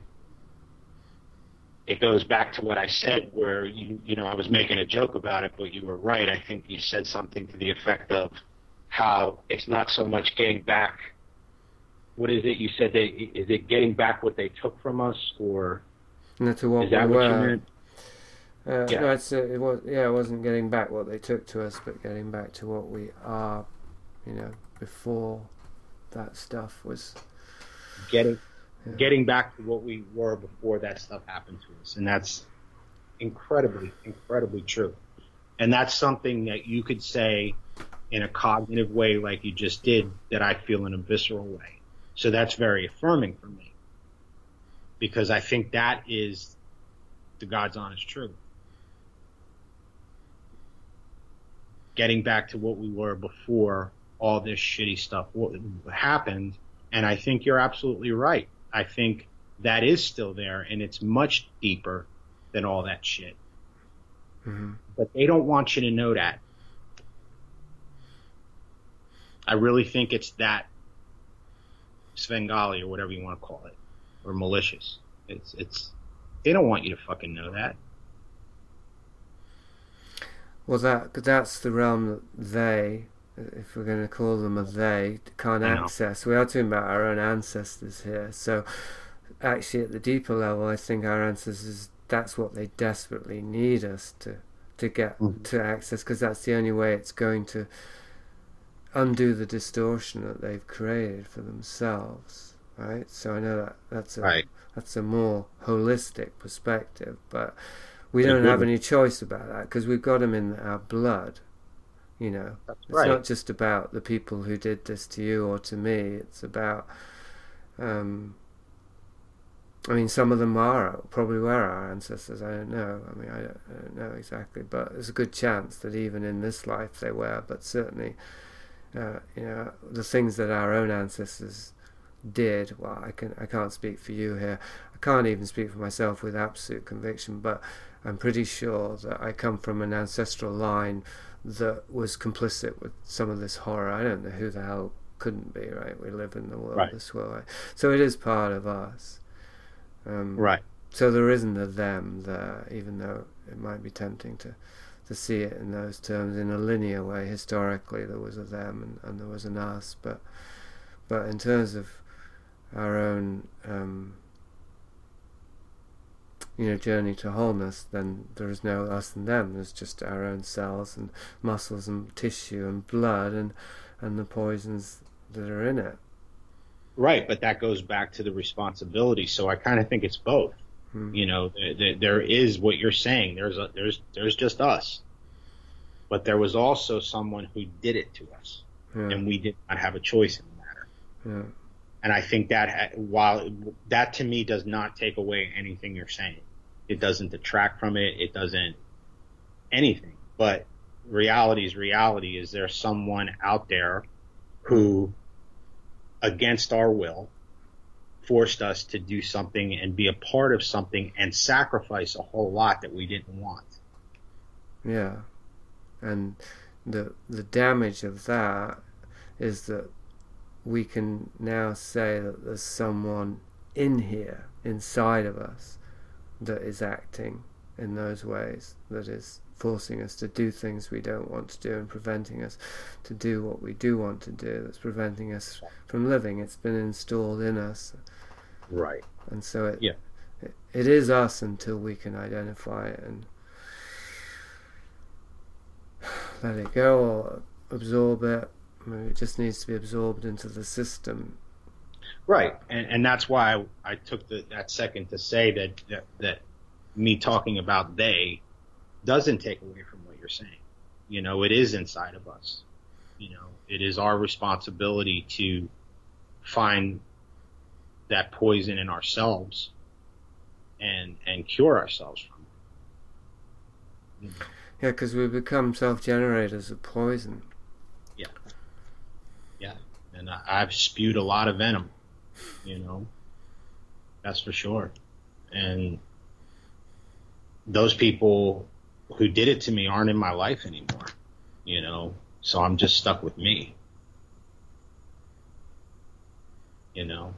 it goes back to what I said, where, I was making a joke about it, but you were right. I think you said something to the effect of how it's not so much getting back. What is it you said? Is it getting back what they took from us, or
No, to what
is that
we
what you
were.
meant? Yeah.
No, it wasn't getting back what they took to us, but getting back to what we are, before that stuff was.
Getting back to what we were before that stuff happened to us. And that's incredibly, incredibly true. And that's something that you could say in a cognitive way like you just did, that I feel in a visceral way. So that's very affirming for me, because I think that is the God's honest truth. Getting back to what we were before all this shitty stuff happened. And I think you're absolutely right. I think that is still there, and it's much deeper than all that shit.
Mm-hmm.
But they don't want you to know that. I really think it's that Svengali, or whatever you want to call it, or malicious. It's they don't want you to fucking know that.
Well, that's the realm that they, if we're going to call them a they, can't access. We are talking about our own ancestors here. So actually at the deeper level, I think our ancestors, that's what they desperately need us to get to access, because that's the only way it's going to undo the distortion that they've created for themselves, right? So I know that's a more holistic perspective, but we don't have any choice about that, because we've got them in our blood. It's not just about the people who did this to you or to me. It's about, some of them probably were our ancestors. I don't know. I don't know exactly, but there's a good chance that even in this life they were. But certainly, the things that our own ancestors did. Well, I can't speak for you here. I can't even speak for myself with absolute conviction. But I'm pretty sure that I come from an ancestral line that was complicit with some of this horror. I don't know who the hell couldn't be, right? We live in the world this way. Right? So it is part of us.
Right.
So there isn't a them there, even though it might be tempting to see it in those terms in a linear way. Historically there was a them and there was an us, but in terms of our own journey to wholeness, then there is no us and them. There's just our own cells and muscles and tissue and blood and the poisons that are in it.
Right, but that goes back to the responsibility. So I kind of think it's both. There is what you're saying. There's just us, but there was also someone who did it to us, and we did not have a choice in the matter.
Yeah.
And I think that, while that to me does not take away anything you're saying, it doesn't detract from it. It doesn't anything. But reality is reality. Is there someone out there who, against our will, forced us to do something and be a part of something and sacrifice a whole lot that we didn't want.
Yeah. And the damage of that is that we can now say that there's someone in here, inside of us, that is acting in those ways, that is forcing us to do things we don't want to do and preventing us to do what we do want to do, that's preventing us from living. It's been installed in us.
Right.
And so it is us until we can identify it and let it go or absorb it. Maybe it just needs to be absorbed into the system.
Right. And that's why I took that second to say that me talking about they doesn't take away from what you're saying. You know, it is inside of us. You know, it is our responsibility to find that poison in ourselves and cure ourselves from it. You know?
Yeah, because we become self-generators of poison.
Yeah. Yeah. And I've spewed a lot of venom, you know, that's for sure. And those people who did it to me aren't in my life anymore, you know, so I'm just stuck with me, you know,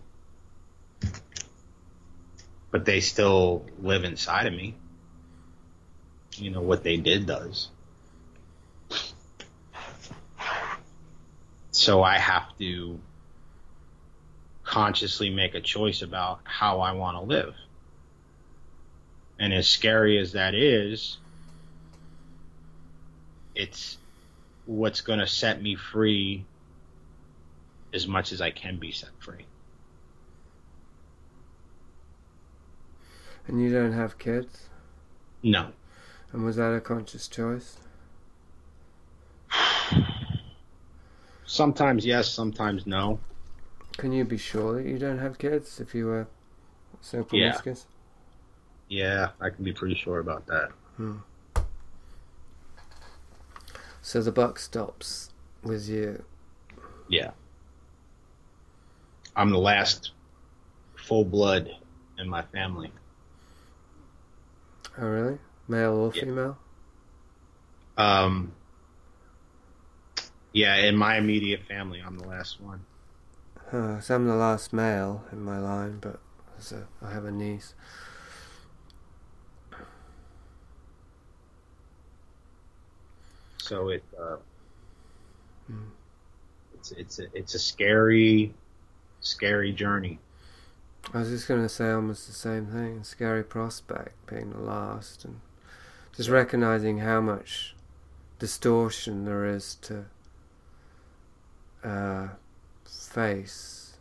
but they still live inside of me. You know, what they did does. So I have to consciously make a choice about how I want to live. And as scary as that is, it's what's going to set me free as much as I can be set free.
And you don't have kids?
No.
And was that a conscious choice?
Sometimes yes, sometimes no.
Can you be sure that you don't have kids if you were so promiscuous?
Yeah, I can be pretty sure about that.
So the buck stops with you.
Yeah. I'm the last full blood in my family.
Oh, really? Male or female?
Yeah, in my immediate family, I'm the last one.
So I'm the last male in my line, but I have a niece.
So it's a scary journey.
I was just going to say almost the same thing. Scary prospect, being the last, and just recognizing how much distortion there is to face.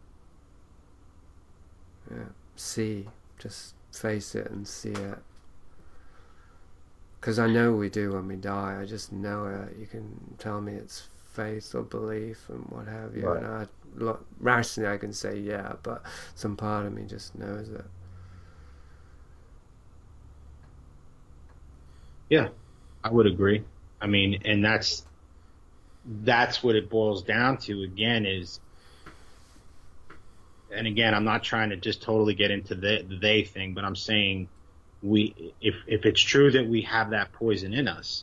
Just face it and see it. Because I know we do when we die. I just know it. You can tell me it's faith or belief and what have you.
Right.
And rationally I can say yeah, but some part of me just knows it.
Yeah, I would agree. I mean, and that's what it boils down to again is, and again, I'm not trying to just totally get into the they thing, but I'm saying if it's true that we have that poison in us,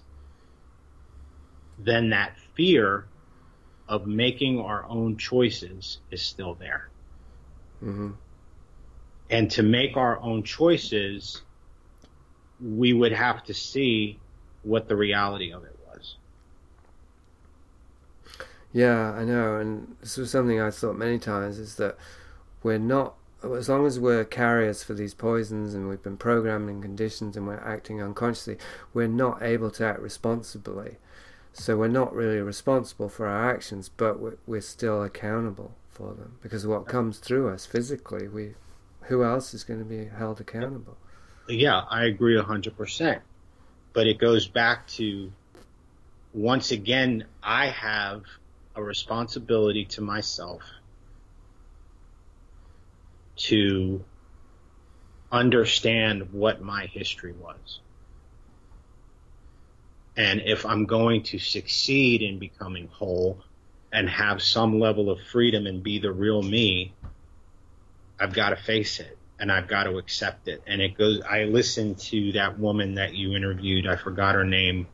then that fear of making our own choices is still there.
Mm-hmm.
And to make our own choices, we would have to see what the reality of it was.
Yeah, I know, and this was something I thought many times, is that we're not, as long as we're carriers for these poisons and we've been programmed in conditions and we're acting unconsciously, we're not able to act responsibly. So we're not really responsible for our actions, but we're still accountable for them. Because of what comes through us physically, who else is going to be held accountable?
Yeah, I agree 100%. But it goes back to, once again, I have a responsibility to myself to understand what my history was. And if I'm going to succeed in becoming whole and have some level of freedom and be the real me, I've got to face it and I've got to accept it. And it goes, I listened to that woman that you interviewed, I forgot her name,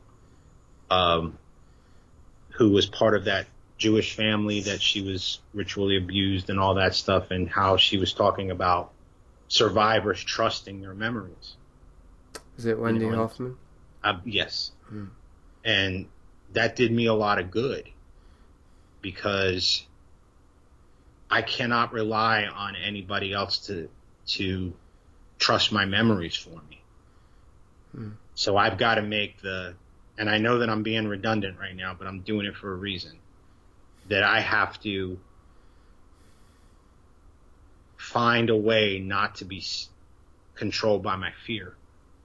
who was part of that Jewish family that she was ritually abused and all that stuff, and how she was talking about survivors trusting their memories.
Is it Wendy Hoffman?
Yes. And that did me a lot of good, because I cannot rely on anybody else to trust my memories for me. So I've got to make and I know that I'm being redundant right now, but I'm doing it for a reason, that I have to find a way not to be controlled by my fear,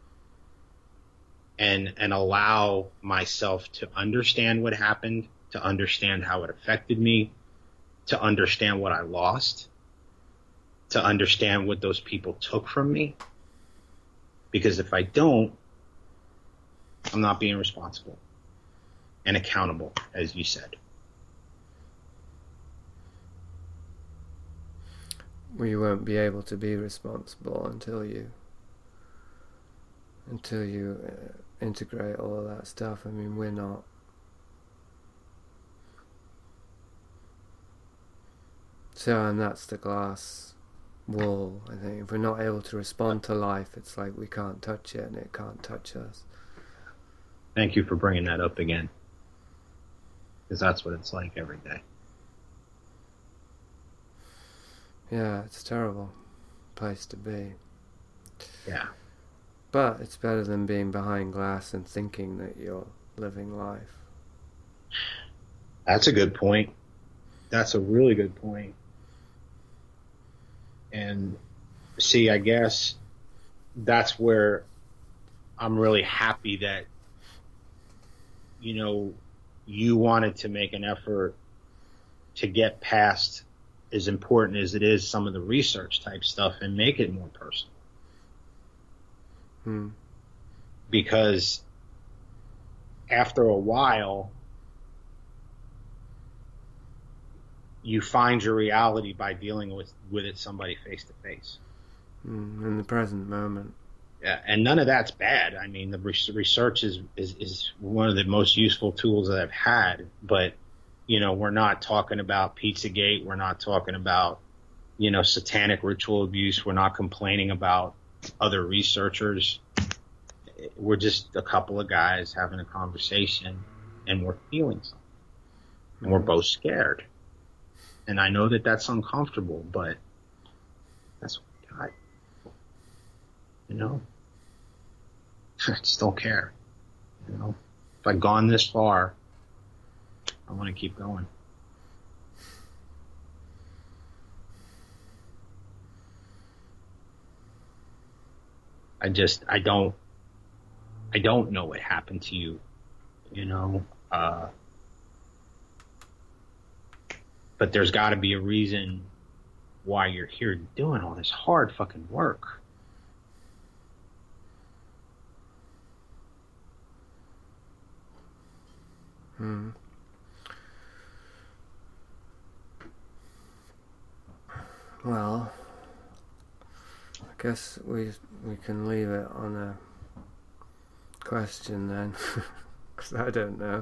and allow myself to understand what happened, to understand how it affected me, to understand what I lost, to understand what those people took from me. Because if I don't, I'm not being responsible and accountable, as you said.
Well, you won't be able to be responsible until you integrate all of that stuff. I mean, we're not. So, and that's the glass wall, I think. If we're not able to respond to life, it's like we can't touch it and it can't touch us.
Thank you for bringing that up again, because that's what it's like every day.
Yeah, it's a terrible place to be.
Yeah.
But it's better than being behind glass and thinking that you're living life.
That's a good point. That's a really good point. And see, I guess that's where I'm really happy that, you know, you wanted to make an effort to get past, as important as it is, some of the research type stuff, and make it more personal. Because after a while, you find your reality by dealing with it somebody face to face.
In the present moment.
Yeah, and none of that's bad. I mean, the research is one of the most useful tools that I've had. But, you know, we're not talking about Pizzagate. We're not talking about, you know, satanic ritual abuse. We're not complaining about other researchers. We're just a couple of guys having a conversation, and we're feeling something. And we're both scared. And I know that that's uncomfortable, but that's what we got. You know? I just don't care. You know? If I've gone this far, I want to keep going. I don't know what happened to you, you know, but there's got to be a reason why you're here doing all this hard fucking work.
Well, I guess we can leave it on a question then, because I don't know.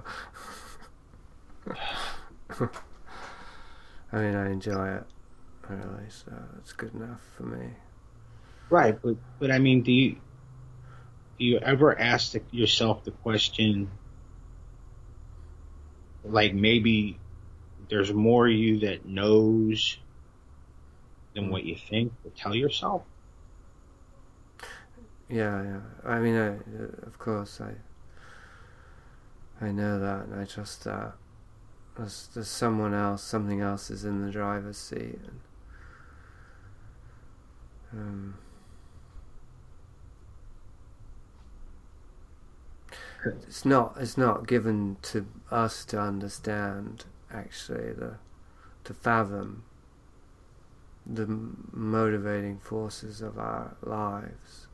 I mean, I enjoy it, really, so it's good enough for me.
Right, but I mean, do you ever ask yourself the question, like, maybe there's more you that knows than what you think or tell yourself?
Yeah. I mean, of course, I know that, and I trust that. There's something else is in the driver's seat, and it's not given to us to understand, actually, to fathom the motivating forces of our lives.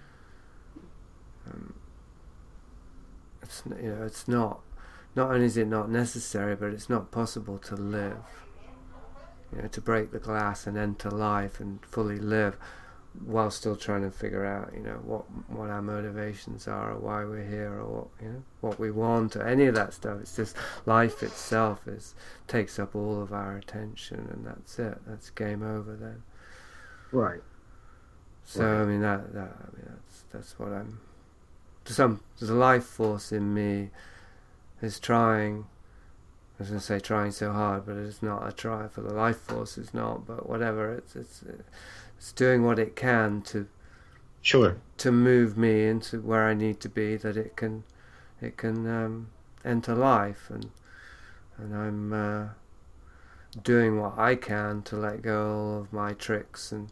It's not only is it not necessary, but it's not possible to live to break the glass and enter life and fully live, while still trying to figure out, what our motivations are, or why we're here, or what we want, or any of that stuff. It's just life itself takes up all of our attention, and that's it. That's game over then.
Right.
So right. That's what I'm. There's a life force in me is trying. I was going to say trying so hard, but it's not a try for the life force. It's not, but whatever. It's doing what it can to move me into where I need to be, that it can enter life, and I'm doing what I can to let go of my tricks and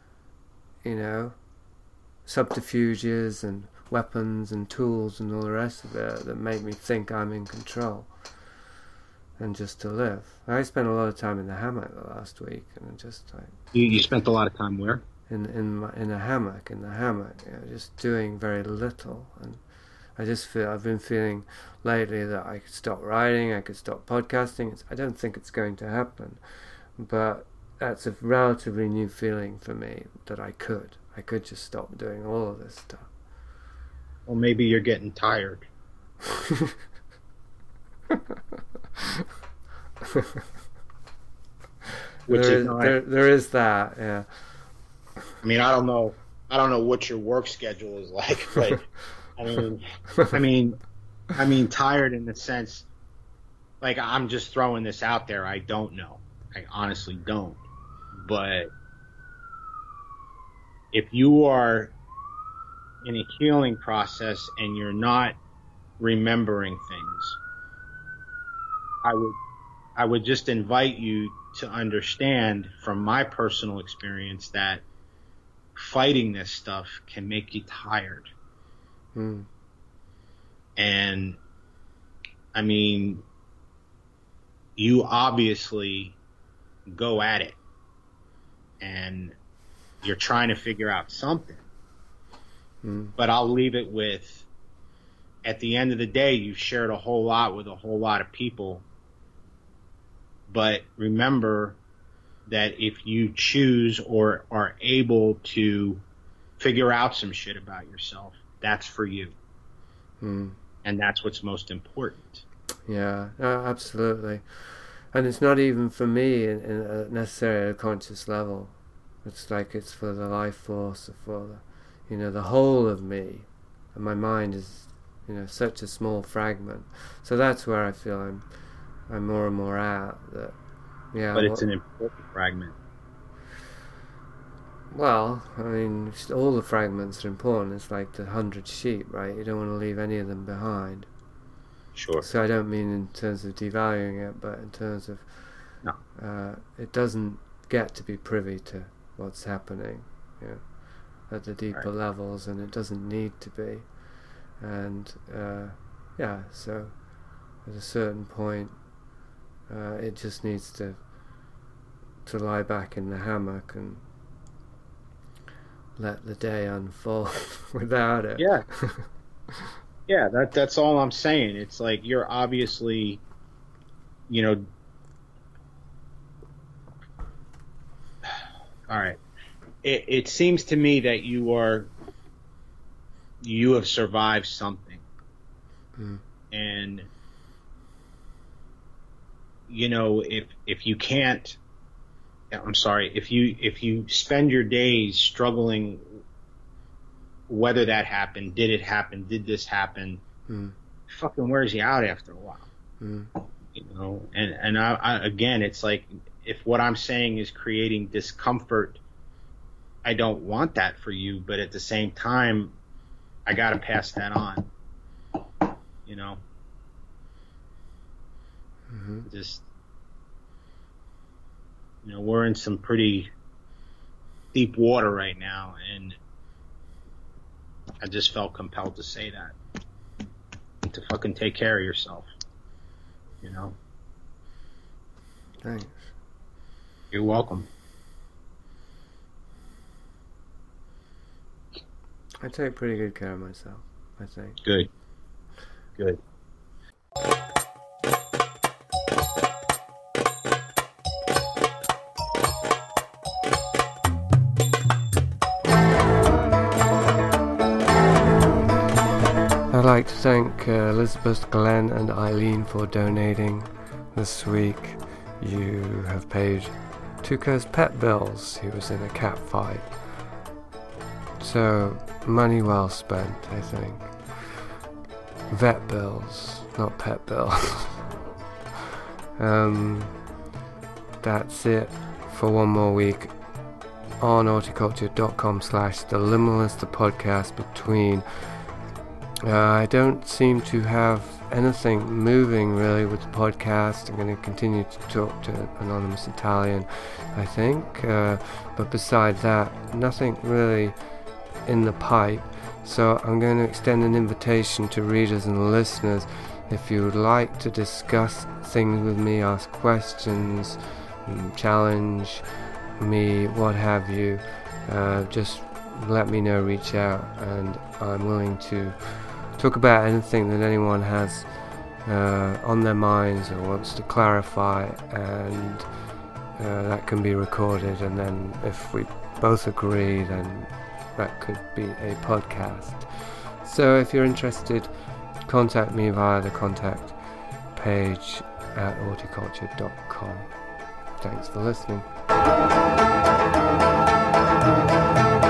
subterfuges and weapons and tools and all the rest of it that make me think I'm in control, and just to live. I spent a lot of time in the hammock the last week, and just like
you spent a lot of time where?
In a hammock, just doing very little. And I've been feeling lately that I could stop writing, I could stop podcasting. I don't think it's going to happen, but that's a relatively new feeling for me, that I could just stop doing all of this stuff.
Well, maybe you're getting tired.
There is that, yeah.
I mean, I don't know what your work schedule is like, but I mean, tired in the sense, like, I'm just throwing this out there. I don't know. I honestly don't. But if you are in a healing process and you're not remembering things, I would just invite you to understand from my personal experience that fighting this stuff can make you tired. And I mean, you obviously go at it and you're trying to figure out something. But I'll leave it with, at the end of the day, you've shared a whole lot with a whole lot of people. But remember that if you choose or are able to figure out some shit about yourself, that's for you. And that's what's most important.
Yeah, absolutely. And it's not even for me in necessarily a conscious level. It's like it's for the life force, or for the whole of me. And my mind is, such a small fragment. So that's where I feel I'm more and more at. That, yeah.
But it's an important fragment.
Well, I mean, all the fragments are important. It's like the 100 sheep, right? You don't want to leave any of them behind.
Sure.
So I don't mean in terms of devaluing it, but in terms of it doesn't get to be privy to what's happening, at the deeper levels, and it doesn't need to be. And so at a certain point, it just needs to lie back in the hammock and let the day unfold without it.
Yeah. Yeah, that's all I'm saying. It's like you're obviously, all right. It seems to me that you have survived something. And if you can't, I'm sorry, if you spend your days struggling whether that happened, did it happen, did this happen, fucking wears you out after a while. And I again, it's like, if what I'm saying is creating discomfort, I don't want that for you, but at the same time, I got to pass that on. Just, we're in some pretty deep water right now, and I just felt compelled to say that. And to fucking take care of yourself.
Thanks.
You're welcome.
I take pretty good care of myself, I think.
Good.
like to thank Elizabeth, Glenn and Eileen for donating this week. You have paid Tuco's pet bills. He was in a cat fight. So, money well spent, I think. Vet bills, not pet bills. That's it for one more week on horticulture.com/theliminalist, the podcast between. I don't seem to have anything moving really with the podcast. I'm going to continue to talk to Anonymous Italian, I think, but besides that, nothing really in the pipe. So I'm going to extend an invitation to readers and listeners. If you would like to discuss things with me, ask questions, challenge me, what have you, just let me know, reach out, and I'm willing to talk about anything that anyone has on their minds or wants to clarify, and that can be recorded, and then if we both agree, then that could be a podcast. So if you're interested, contact me via the contact page at horticulture.com. Thanks for listening.